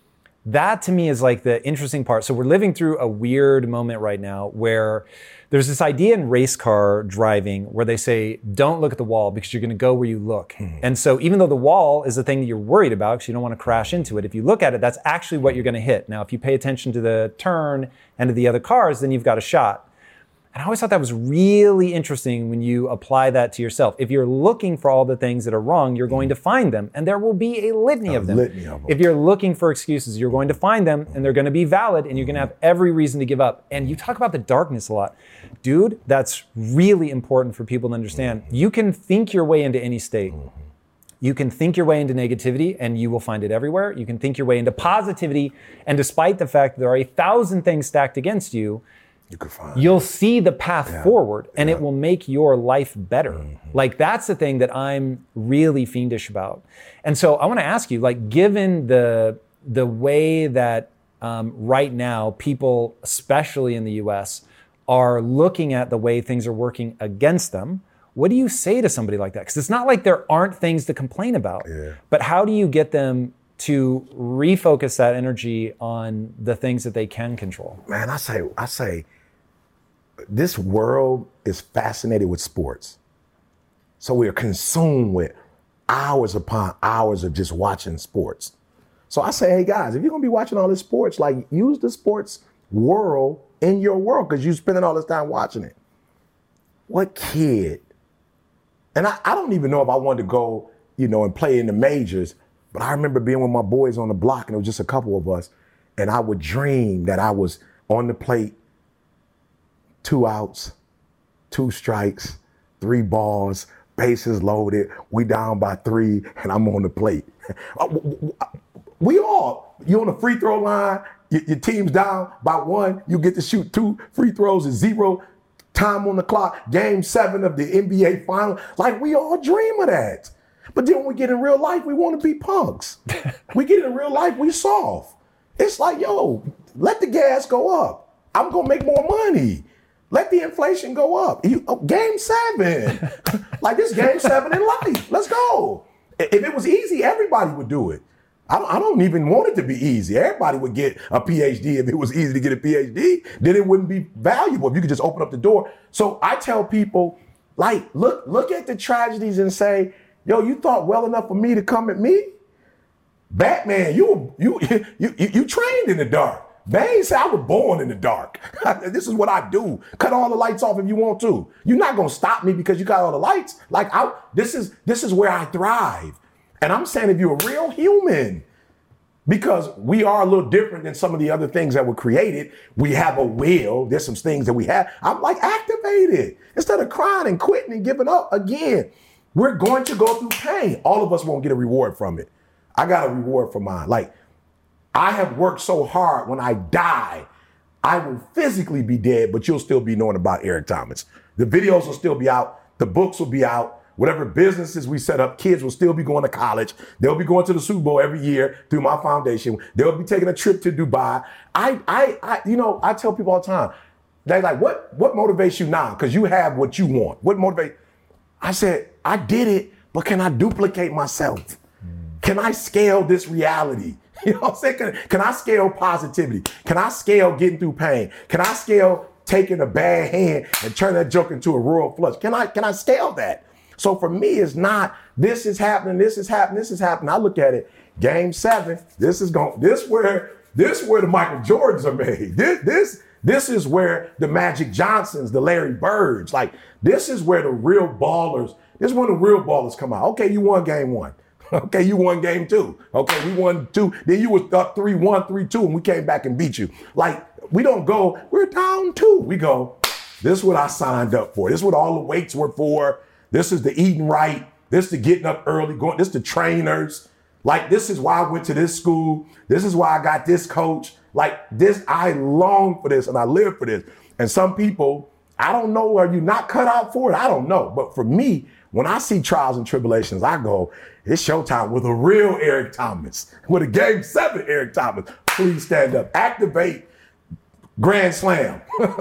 That to me is like the interesting part. So we're living through a weird moment right now where there's this idea in race car driving where they say, don't look at the wall because you're going to go where you look. Mm-hmm. And so even though the wall is the thing that you're worried about because you don't want to crash into it, if you look at it, that's actually what you're going to hit. Now, if you pay attention to the turn and to the other cars, then you've got a shot. And I always thought that was really interesting when you apply that to yourself. If you're looking for all the things that are wrong, you're going to find them, and there will be a litany a of them. Litany of them. If you're looking for excuses, you're going to find them, and they're going to be valid, and you're going to have every reason to give up. And you talk about the darkness a lot. Dude, that's really important for people to understand. You can think your way into any state. You can think your way into negativity, and you will find it everywhere. You can think your way into positivity, and despite the fact that there are a thousand things stacked against you, You could find you'll see the path yeah. forward, and yeah. it will make your life better. Mm-hmm. Like, that's the thing that I'm really fiendish about. And so I want to ask you, like, given the the way that um, right now people, especially in the U S, are looking at the way things are working against them, what do you say to somebody like that? Because it's not like there aren't things to complain about, yeah. but how do you get them to refocus that energy on the things that they can control? Man, I say, I say, this world is fascinated with sports. So we are consumed with hours upon hours of just watching sports. So I say, hey guys, if you're gonna be watching all this sports, like, use the sports world in your world because you're spending all this time watching it. What kid? And I, I don't even know if I wanted to go, you know, and play in the majors, but I remember being with my boys on the block, and it was just a couple of us, and I would dream that I was on the plate, two outs, two strikes, three balls, bases loaded, we down by three, and I'm on the plate. We all, you on the free throw line, your, your team's down by one, you get to shoot two free throws at zero, time on the clock, game seven of the N B A final. Like, we all dream of that. But then when we get in real life, we want to be punks. We get in real life, we soft. It's like, yo, let the gas go up. I'm gonna make more money. Let the inflation go up. You, oh, game seven. Like, this game seven in life. Let's go. If it was easy, everybody would do it. I don't, I don't even want it to be easy. Everybody would get a P H D. If it was easy to get a P H D, then it wouldn't be valuable if you could just open up the door. So I tell people, like, look, look at the tragedies and say, yo, you thought well enough for me to come at me? Batman, you you you you, you trained in the dark. Bane said I was born in the dark. This is what I do. Cut all the lights off if you want to. You're not gonna stop me because you got all the lights. Like, I, this is this is where I thrive. And I'm saying, if you're a real human, because we are a little different than some of the other things that were created. We have a will. There's some things that we have. I'm like, activate it. Instead of crying and quitting and giving up again, we're going to go through pain. All of us won't get a reward from it. I got a reward for mine. Like, I have worked so hard. When I die, I will physically be dead, but you'll still be knowing about Eric Thomas. The videos will still be out. The books will be out. Whatever businesses we set up, kids will still be going to college. They'll be going to the Super Bowl every year through my foundation. They'll be taking a trip to Dubai. I, I, I you know, I tell people all the time, they're like, what, what motivates you now? Because you have what you want. What motivates? I said, I did it, but can I duplicate myself? Can I scale this reality? You know what I'm saying? Can, can I scale positivity? Can I scale getting through pain? Can I scale taking a bad hand and turn that joke into a royal flush? Can I, can I scale that? So for me, it's not, this is happening, this is happening, this is happening. I look at it, game seven, this is going, this where, this where the Michael Jordans are made. This, this, this is where the Magic Johnsons, the Larry Birds, like this is where the real ballers, this is when the real ballers come out. Okay, you won game one. Okay, you won game two. Okay, we won two. Then you was up three one, three two, and we came back and beat you. Like, we don't go, we're down two. We go, this is what I signed up for. This is what all the weights were for. This is the eating right. This is the getting up early, going, this is the trainers. Like, this is why I went to this school. This is why I got this coach. Like this, I long for this and I live for this. And some people, I don't know, are you not cut out for it? I don't know. But for me, when I see trials and tribulations, I go, it's showtime with a real Eric Thomas, with a game seven Eric Thomas. Please stand up, activate Grand Slam.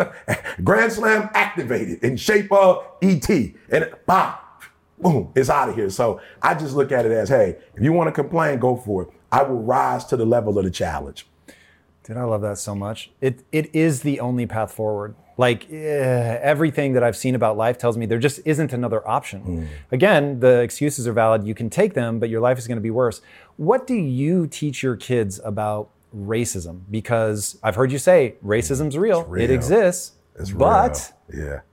Grand Slam activated in shape of E T. And bam, boom, it's out of here. So I just look at it as, hey, if you want to complain, go for it. I will rise to the level of the challenge. Dude, I love that so much. It It is the only path forward. Like eh, everything that I've seen about life tells me there just isn't another option. Mm. Again, the excuses are valid. You can take them, but your life is going to be worse. What do you teach your kids about racism? Because I've heard you say racism's real. It's real. It exists. It's but real. Yeah.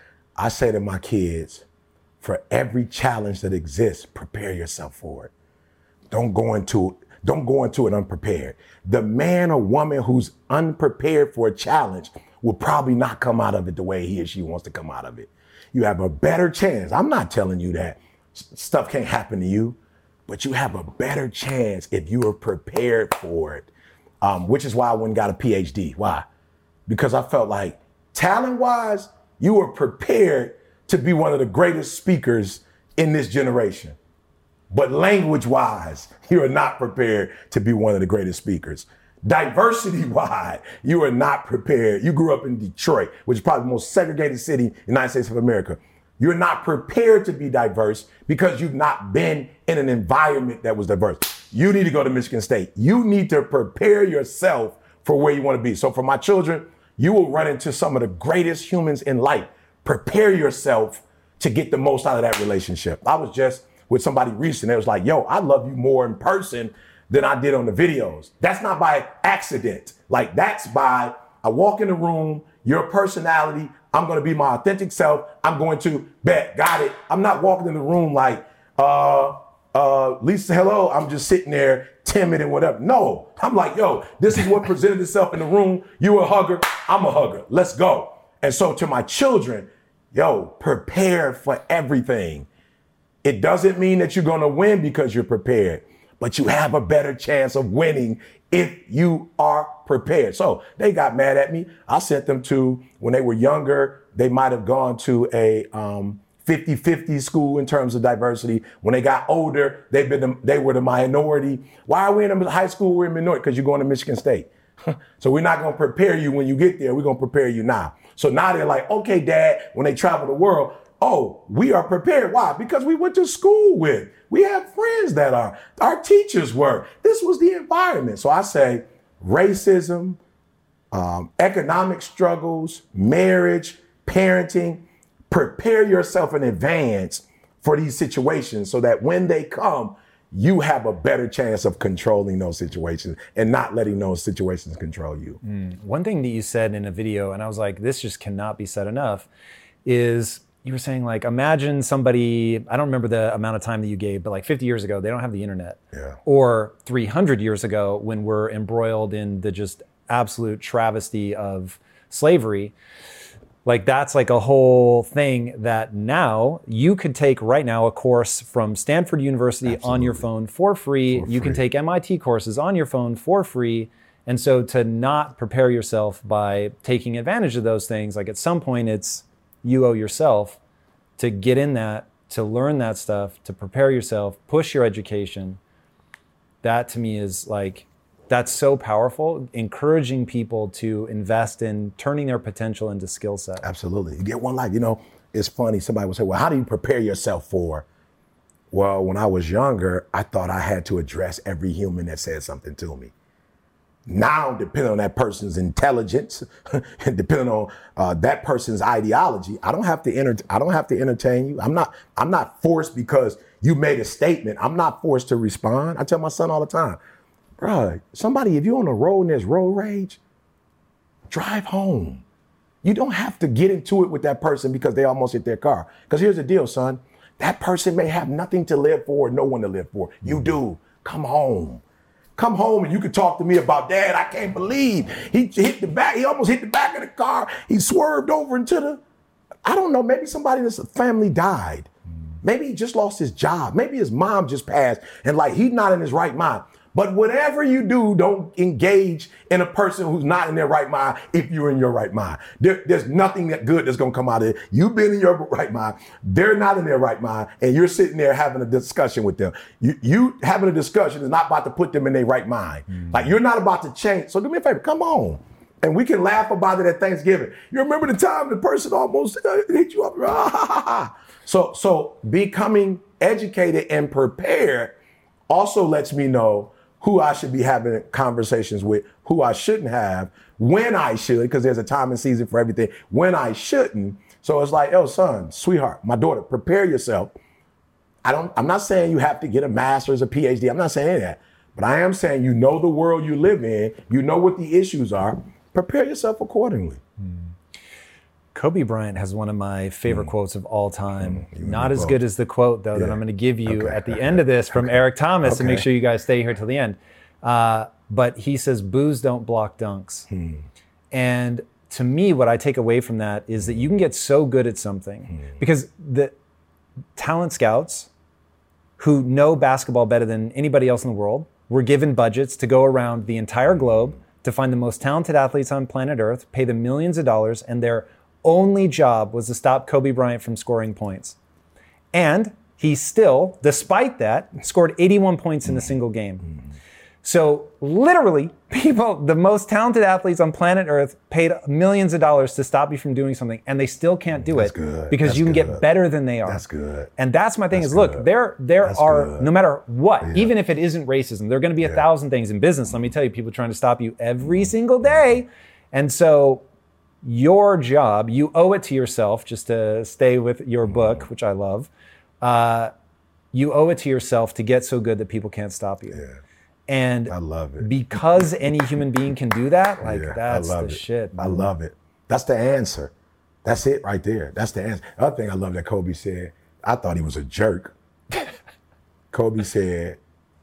I say to my kids, for every challenge that exists, prepare yourself for it. Don't go into don't go into it unprepared. The man or woman who's unprepared for a challenge will probably not come out of it the way he or she wants to come out of it. You have a better chance. I'm not telling you that stuff can't happen to you, but you have a better chance if you are prepared for it, um, which is why I went and got a P H D. Why? Because I felt like talent-wise, you were prepared to be one of the greatest speakers in this generation. But language-wise, you are not prepared to be one of the greatest speakers. Diversity-wise, you are not prepared. You grew up in Detroit, which is probably the most segregated city in the United States of America. You're not prepared to be diverse because you've not been in an environment that was diverse. You need to go to Michigan State. You need to prepare yourself for where you want to be. So for my children, you will run into some of the greatest humans in life. Prepare yourself to get the most out of that relationship. I was just with somebody recently. It was like, yo, I love you more in person than I did on the videos. That's not by accident. Like that's by, I walk in the room, your personality, I'm going to be my authentic self. I'm going to bet, got it. I'm not walking in the room like, uh, uh, Lisa, hello. I'm just sitting there timid and whatever. No, I'm like, yo, this is what presented itself in the room. You a hugger, I'm a hugger. Let's go. And so to my children, yo, prepare for everything. It doesn't mean that you're going to win because you're prepared, but you have a better chance of winning if you are prepared. So they got mad at me. I sent them to, when they were younger, they might have gone to a um, fifty-fifty school in terms of diversity. When they got older, they've been the, they were the minority. Why are we in high school? We're in minority because you're going to Michigan State. So we're not going to prepare you when you get there. We're going to prepare you now. So now they're like, okay, Dad, when they travel the world, oh, we are prepared. Why? Because we went to school with. We have friends that are. Our teachers were. This was the environment. So I say racism, um, economic struggles, marriage, parenting, prepare yourself in advance for these situations so that when they come, you have a better chance of controlling those situations and not letting those situations control you. Mm. One thing that you said in a video, and I was like, this just cannot be said enough, is you were saying like, imagine somebody, I don't remember the amount of time that you gave, but like fifty years ago, they don't have the internet. Yeah. Or three hundred years ago when we're embroiled in the just absolute travesty of slavery. Like that's like a whole thing that now you could take right now a course from Stanford University Absolutely. On your phone for free. For you free. Can take M I T courses on your phone for free. And so to not prepare yourself by taking advantage of those things, like at some point it's you owe yourself to get in that, to learn that stuff, to prepare yourself, push your education. That to me is like, that's so powerful, encouraging people to invest in turning their potential into skill set. Absolutely. You get one life. You know, it's funny. Somebody will say, well, how do you prepare yourself for Well, when I was younger, I thought I had to address every human that said something to me. Now, depending on that person's intelligence, and depending on uh, that person's ideology, I don't have to enter- I don't have to entertain you. I'm not. I'm not forced because you made a statement. I'm not forced to respond. I tell my son all the time, bro, somebody, if you're on the road and there's road rage, drive home. You don't have to get into it with that person because they almost hit their car. Because here's the deal, son. That person may have nothing to live for, no one to live for. You do. Come home. Come home and you can talk to me about, Dad, I can't believe he hit the back. He almost hit the back of the car. He swerved over into the, I don't know, maybe somebody in his family died. Maybe he just lost his job. Maybe his mom just passed and like he's not in his right mind. But whatever you do, don't engage in a person who's not in their right mind if you're in your right mind. There, there's nothing that good that's gonna come out of it. You've been in your right mind. They're not in their right mind, and you're sitting there having a discussion with them. You, you having a discussion is not about to put them in their right mind. Mm. Like you're not about to change. So do me a favor, come on. And we can laugh about it at Thanksgiving. You remember the time the person almost uh, hit you up? So, so becoming educated and prepared also lets me know who I should be having conversations with, who I shouldn't have, when I should, because there's a time and season for everything, when I shouldn't. So it's like, oh, son, sweetheart, my daughter, prepare yourself. I don't, I'm not saying you have to get a master's, a P H D. I'm not saying that. But I am saying you know the world you live in, you know what the issues are, prepare yourself accordingly. Mm. Kobe Bryant has one of my favorite mm. quotes of all time. Mm, Not as quote. good as the quote, though, yeah. that I'm going to give you okay. at the end of this from okay. Eric Thomas, okay. and make sure you guys stay here till the end. Uh, but he says, boos don't block dunks. Mm. And to me, what I take away from that is that you can get so good at something mm. because the talent scouts who know basketball better than anybody else in the world were given budgets to go around the entire globe to find the most talented athletes on planet Earth, pay them millions of dollars, and their only job was to stop Kobe Bryant from scoring points. And he still, despite that, scored eighty-one points in a single game. So literally, people, the most talented athletes on planet Earth paid millions of dollars to stop you from doing something, and they still can't do that's it good. because that's you can good. get better than they are. That's good. And that's my thing that's is, look, good. there there that's are, good. no matter what, yeah. even if it isn't racism, there are going to be a yeah. thousand things in business. Let me tell you, people trying to stop you every single day. And so your job, you owe it to yourself, just to stay with your book, which I love, uh, you owe it to yourself to get so good that people can't stop you. Yeah. And I love it. Because any human being can do that, like yeah, that's I love the it. shit. Man. I love it. That's the answer. That's it right there. That's the answer. The other thing I love that Kobe said, I thought he was a jerk. Kobe said,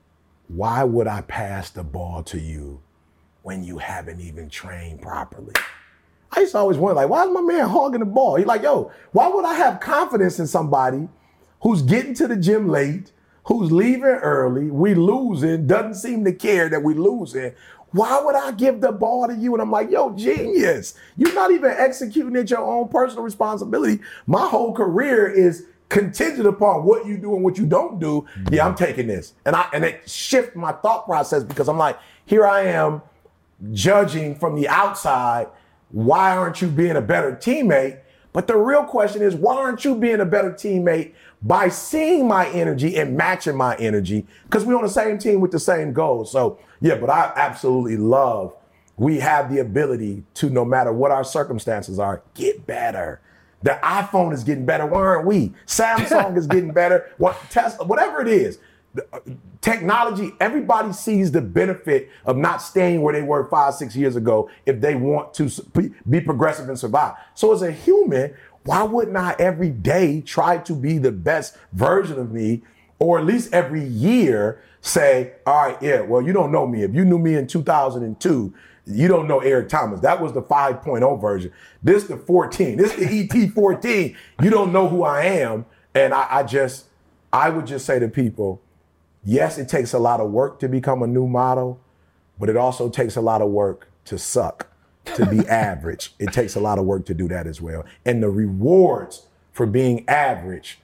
why would I pass the ball to you when you haven't even trained properly? I used to always wonder, like, why is my man hogging the ball? He's like, yo, why would I have confidence in somebody who's getting to the gym late, who's leaving early, we losing, doesn't seem to care that we losing? Why would I give the ball to you? And I'm like, yo, genius. You're not even executing at your own personal responsibility. My whole career is contingent upon what you do and what you don't do. Mm-hmm. Yeah, I'm taking this. And I and it shifted my thought process because I'm like, here I am judging from the outside. Why aren't you being a better teammate? But the real question is, why aren't you being a better teammate by seeing my energy and matching my energy? Because we're on the same team with the same goals. So yeah, but I absolutely love we have the ability to, no matter what our circumstances are, get better. The iPhone is getting better. Why aren't we? Samsung is getting better. What Tesla, whatever it is. Technology, everybody sees the benefit of not staying where they were five, six years ago if they want to be progressive and survive. So as a human, why wouldn't I every day try to be the best version of me, or at least every year say, all right, yeah, well, you don't know me. If you knew me in two thousand two, you don't know Eric Thomas. That was the five point oh version. This the fourteen. This the E T fourteen. You don't know who I am. And I, I just, I would just say to people, yes, it takes a lot of work to become a new model, but it also takes a lot of work to suck, to be average. It takes a lot of work to do that as well. And the rewards for being average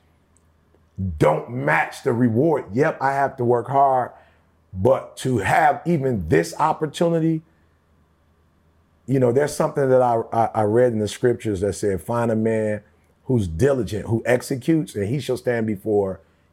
don't match the reward. Yep, I have to work hard, but to have even this opportunity, you know, there's something that I, I, I read in the scriptures that said, find a man who's diligent, who executes, and he shall stand before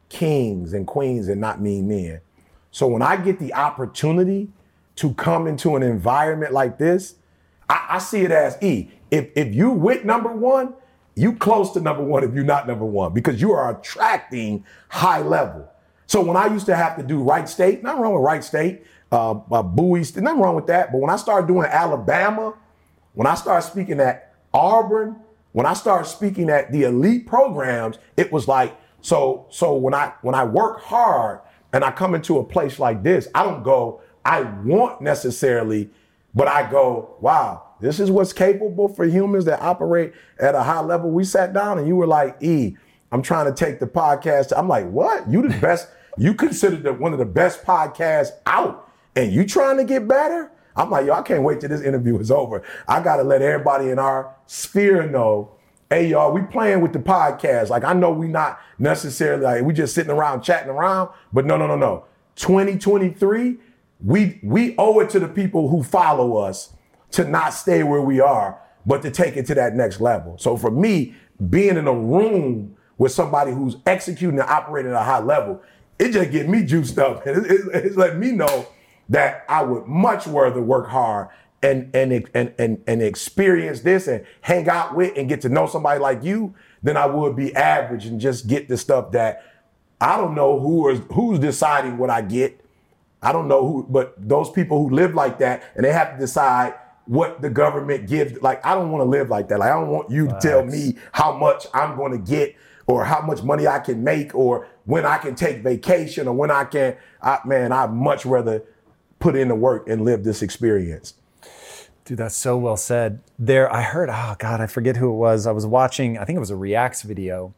kings and queens and not mean men. So when I get the opportunity to come into an environment like this, I, I see it as E. If if you with number one, you close to number one if you're not number one, because you are attracting high level. So when I used to have to do Wright State, nothing wrong with Wright State, uh, uh, Bowie, nothing wrong with that. But when I started doing Alabama, when I started speaking at Auburn, when I started speaking at the elite programs, it was like, so so when I when I work hard and I come into a place like this, I don't go, I want necessarily, but I go, wow, this is what's capable for humans that operate at a high level. We sat down and you were like, E, I'm trying to take the podcast. I'm like, what? You the best, you considered the, one of the best podcasts out and you trying to get better? I'm like, yo, I can't wait till this interview is over. I got to let everybody in our sphere know, hey, y'all, we playing with the podcast. Like, I know we not necessarily, like, we just sitting around chatting around, but no, no, no, no. twenty twenty-three, we we owe it to the people who follow us to not stay where we are, but to take it to that next level. So for me, being in a room with somebody who's executing and operating at a high level, it just get me juiced up. And it, it, it's letting me know that I would much rather work hard and, and, and, and, and experience this and hang out with and get to know somebody like you than I would be average and just get the stuff that I don't know who is who's deciding what I get. I don't know who, but those people who live like that and they have to decide what the government gives. Like, I don't want to live like that. Like, I don't want you to tell me how much I'm going to get or how much money I can make or when I can take vacation or when I can, I, man, I'd much rather put in the work and live this experience. Dude, that's so well said. There, I heard, oh God, I forget who it was. I was watching, I think it was a Reacts video,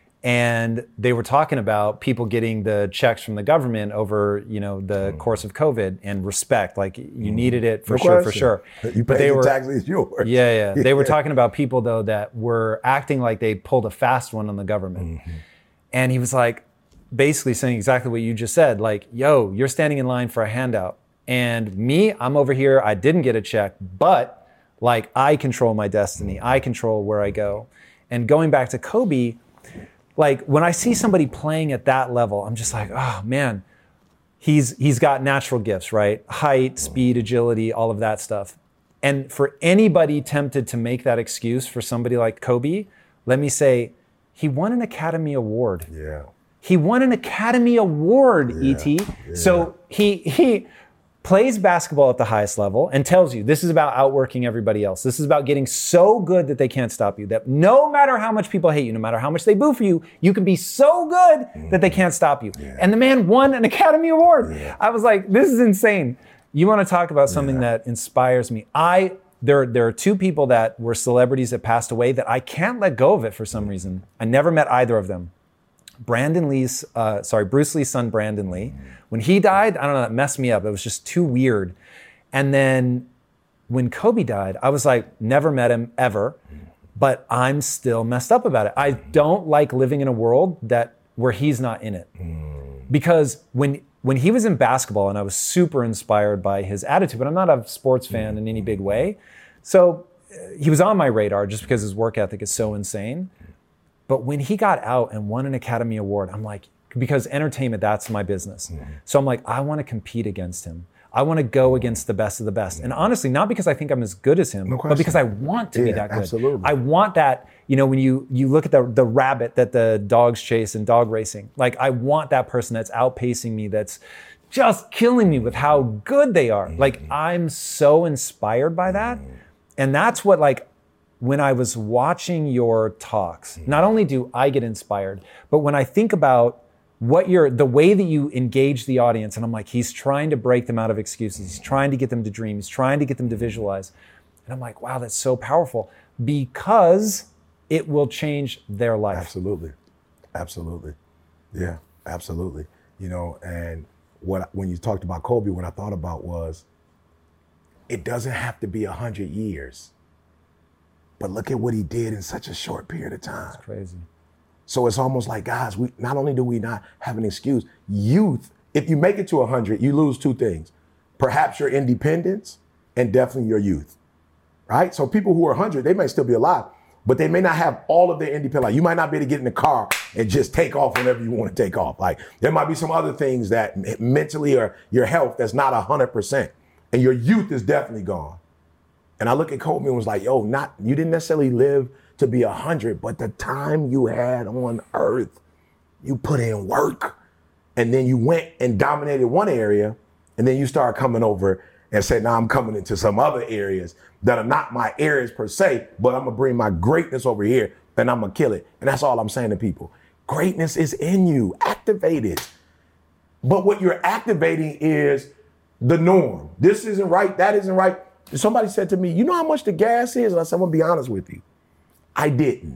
and they were talking about people getting the checks from the government over, you know, the mm. course of COVID and respect. Like, you mm. needed it for no sure, question. for sure. You but pay they the were, taxes, it's yours. Yeah, yeah. They were talking about people, though, that were acting like they pulled a fast one on the government. Mm-hmm. And he was like, basically saying exactly what you just said. Like, yo, you're standing in line for a handout. And me, I'm over here, I didn't get a check, but like, I control my destiny. I control where I go. And going back to Kobe, like, when I see somebody playing at that level, I'm just like, oh man, he's he's got natural gifts, right? Height, speed, agility, all of that stuff. And for anybody tempted to make that excuse for somebody like Kobe, let me say, he won an Academy Award. Yeah. He won an Academy Award, yeah. E T. Yeah. So he he plays basketball at the highest level and tells you this is about outworking everybody else. This is about getting so good that they can't stop you. That no matter how much people hate you, no matter how much they boo for you, you can be so good mm. that they can't stop you. Yeah. And the man won an Academy Award. Yeah. I was like, this is insane. You want to talk about something yeah. that inspires me. I there, there are two people that were celebrities that passed away that I can't let go of it for some reason. I never met either of them. Brandon Lee's, uh, sorry, Bruce Lee's son, Brandon Lee. When he died, I don't know, that messed me up. It was just too weird. And then when Kobe died, I was like, never met him ever, but I'm still messed up about it. I don't like living in a world that where he's not in it. Because when when he was in basketball, and I was super inspired by his attitude, but I'm not a sports fan in any big way. So he was on my radar just because his work ethic is so insane. But when he got out and won an Academy Award, I'm like, because entertainment, that's my business. Mm-hmm. So I'm like, I want to compete against him. I want to go against the best of the best. And honestly, not because I think I'm as good as him, no but because I want to yeah, be that good. Absolutely. I want that, you know, when you you look at the the rabbit that the dogs chase in dog racing, like I want that person that's outpacing me, that's just killing me with how good they are. Mm-hmm. Like, I'm so inspired by that. Mm-hmm. And that's what, like, when I was watching your talks, not only do I get inspired, but when I think about what you're, the way that you engage the audience, and I'm like, he's trying to break them out of excuses. He's trying to get them to dream. He's trying to get them to visualize. And I'm like, wow, that's so powerful because it will change their life. Absolutely. Absolutely. Yeah, absolutely. You know, and what when you talked about Kobe, what I thought about was it doesn't have to be a hundred years. But look at what he did in such a short period of time. That's crazy. So it's almost like, guys, we not only do we not have an excuse, youth, if you make it to one hundred, you lose two things. Perhaps your independence and definitely your youth, right? So people who are one hundred, they may still be alive, but they may not have all of their independence. Like, you might not be able to get in the car and just take off whenever you want to take off. Like there might be some other things that mentally or your health that's not one hundred percent. And your youth is definitely gone. And I look at Kobe and was like, yo, not you didn't necessarily live to be one hundred, but the time you had on earth, you put in work. And then you went and dominated one area, and then you start coming over and say, now I'm coming into some other areas that are not my areas per se, but I'm gonna bring my greatness over here and I'm gonna kill it. And that's all I'm saying to people. Greatness is in you, activate it. But what you're activating is the norm. This isn't right, that isn't right. Somebody said to me, you know how much the gas is? And I said, I'm gonna be honest with you. I didn't.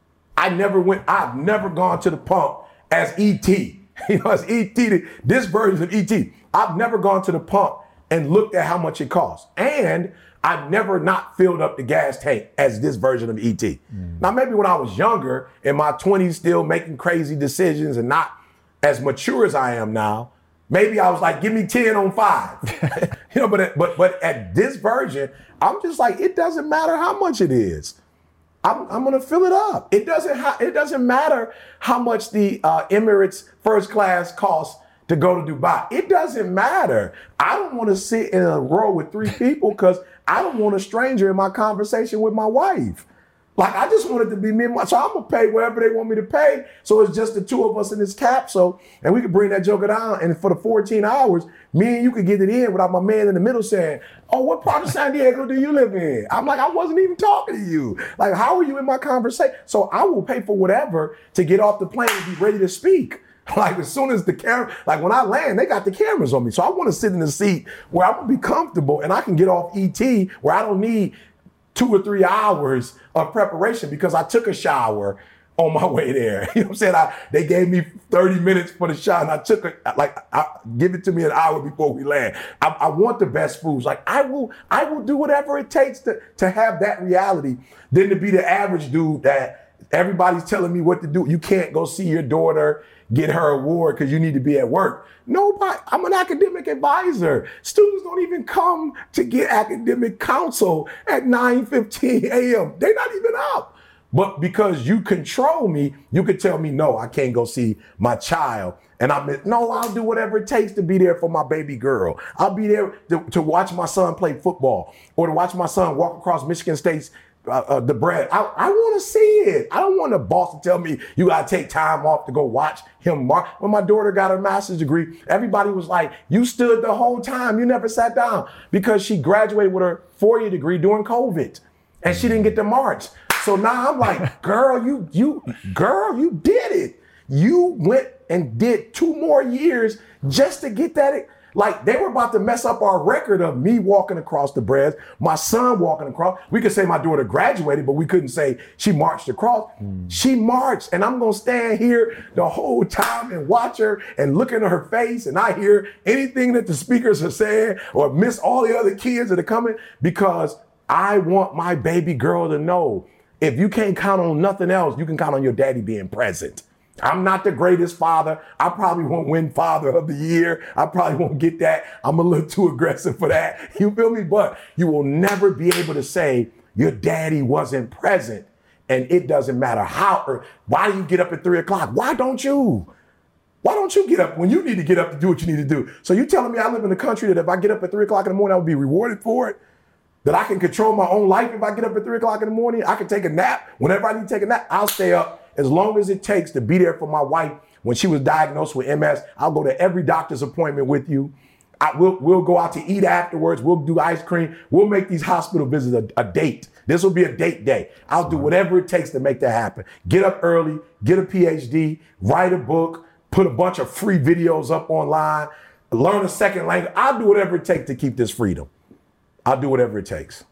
I never went, I've never gone to the pump as E T. You know, it's E T, this version of E T. I've never gone to the pump and looked at how much it costs. And I've never not filled up the gas tank as this version of E T. Mm. Now, maybe when I was younger, in my twenties, still making crazy decisions and not as mature as I am now, maybe I was like, give me ten on five. you know, but, but, but at this version, I'm just like, it doesn't matter how much it is. I'm, I'm gonna fill it up. It doesn't ha- it doesn't matter how much the uh, Emirates first class costs to go to Dubai. It doesn't matter. I don't want to sit in a row with three people because I don't want a stranger in my conversation with my wife. Like I just want it to be me and my, so I'm gonna pay wherever they want me to pay. So it's just the two of us in this capsule, and we can bring that joker down. And for the fourteen hours, me and you could get it in without my man in the middle saying, "Oh, what part of San Diego do you live in?" I'm like, I wasn't even talking to you. Like, how are you in my conversation? So I will pay for whatever to get off the plane and be ready to speak. Like as soon as the camera, like when I land, they got the cameras on me. So I want to sit in the seat where I'm gonna be comfortable and I can get off E T where I don't need two or three hours of preparation because I took a shower on my way there. You know what I'm saying? I, they gave me thirty minutes for the shower and I took it, like, I, give it to me an hour before we land. I, I want the best foods. Like I will, I will do whatever it takes to, to have that reality than to be the average dude that everybody's telling me what to do. You can't go see your daughter get her award because you need to be at work. Nobody, I'm an academic advisor. Students don't even come to get academic counsel at nine fifteen a.m. They're not even up. But because you control me, you could tell me, no, I can't go see my child. And I'm, no, I'll do whatever it takes to be there for my baby girl. I'll be there to, to watch my son play football or to watch my son walk across Michigan State's Uh, uh, the bread. I, I want to see it. I don't want a boss to tell me you got to take time off to go watch him mark. When my daughter got her master's degree, everybody was like, you stood the whole time. You never sat down because she graduated with her four-year degree during COVID and she didn't get to march. So now I'm like, girl, you, you, girl, you did it. You went and did two more years just to get that. Like they were about to mess up our record of me walking across the breads, my son walking across. We could say my daughter graduated, but we couldn't say she marched across. Mm. She marched, and I'm gonna stand here the whole time and watch her and look into her face, and I hear anything that the speakers are saying or miss all the other kids that are coming because I want my baby girl to know if you can't count on nothing else, you can count on your daddy being present. I'm not the greatest father. I probably won't win father of the year. I probably won't get that. I'm a little too aggressive for that. You feel me? But you will never be able to say your daddy wasn't present. And it doesn't matter how, or why do you get up at three o'clock? Why don't you? Why don't you get up when you need to get up to do what you need to do? So you telling me I live in a country that if I get up at three o'clock in the morning, I will be rewarded for it? That I can control my own life if I get up at three o'clock in the morning? I can take a nap whenever I need to take a nap. I'll stay up as long as it takes to be there for my wife when she was diagnosed with M S. I'll go to every doctor's appointment with you. I will, we'll go out to eat afterwards. We'll do ice cream. We'll make these hospital visits a, a date. This will be a date day. I'll do whatever it takes to make that happen. Get up early, get a P H D, write a book, put a bunch of free videos up online, learn a second language. I'll do whatever it takes to keep this freedom. I'll do whatever it takes.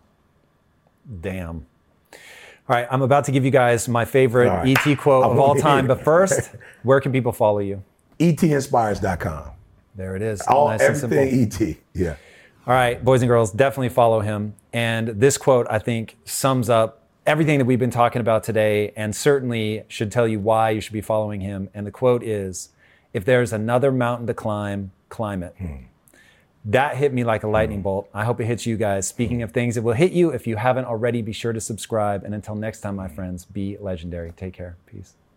Damn. All right, I'm about to give you guys my favorite right. E T quote I of all time. But first, where can people follow you? E T inspires dot com. There it is. All, nice everything E T, yeah. All right, boys and girls, definitely follow him. And this quote, I think, sums up everything that we've been talking about today and certainly should tell you why you should be following him. And the quote is, if there's another mountain to climb, climb it. Hmm. That hit me like a lightning bolt. I hope it hits you guys. Speaking of things that will hit you, if you haven't already, be sure to subscribe. And until next time, my friends, be legendary. Take care. Peace.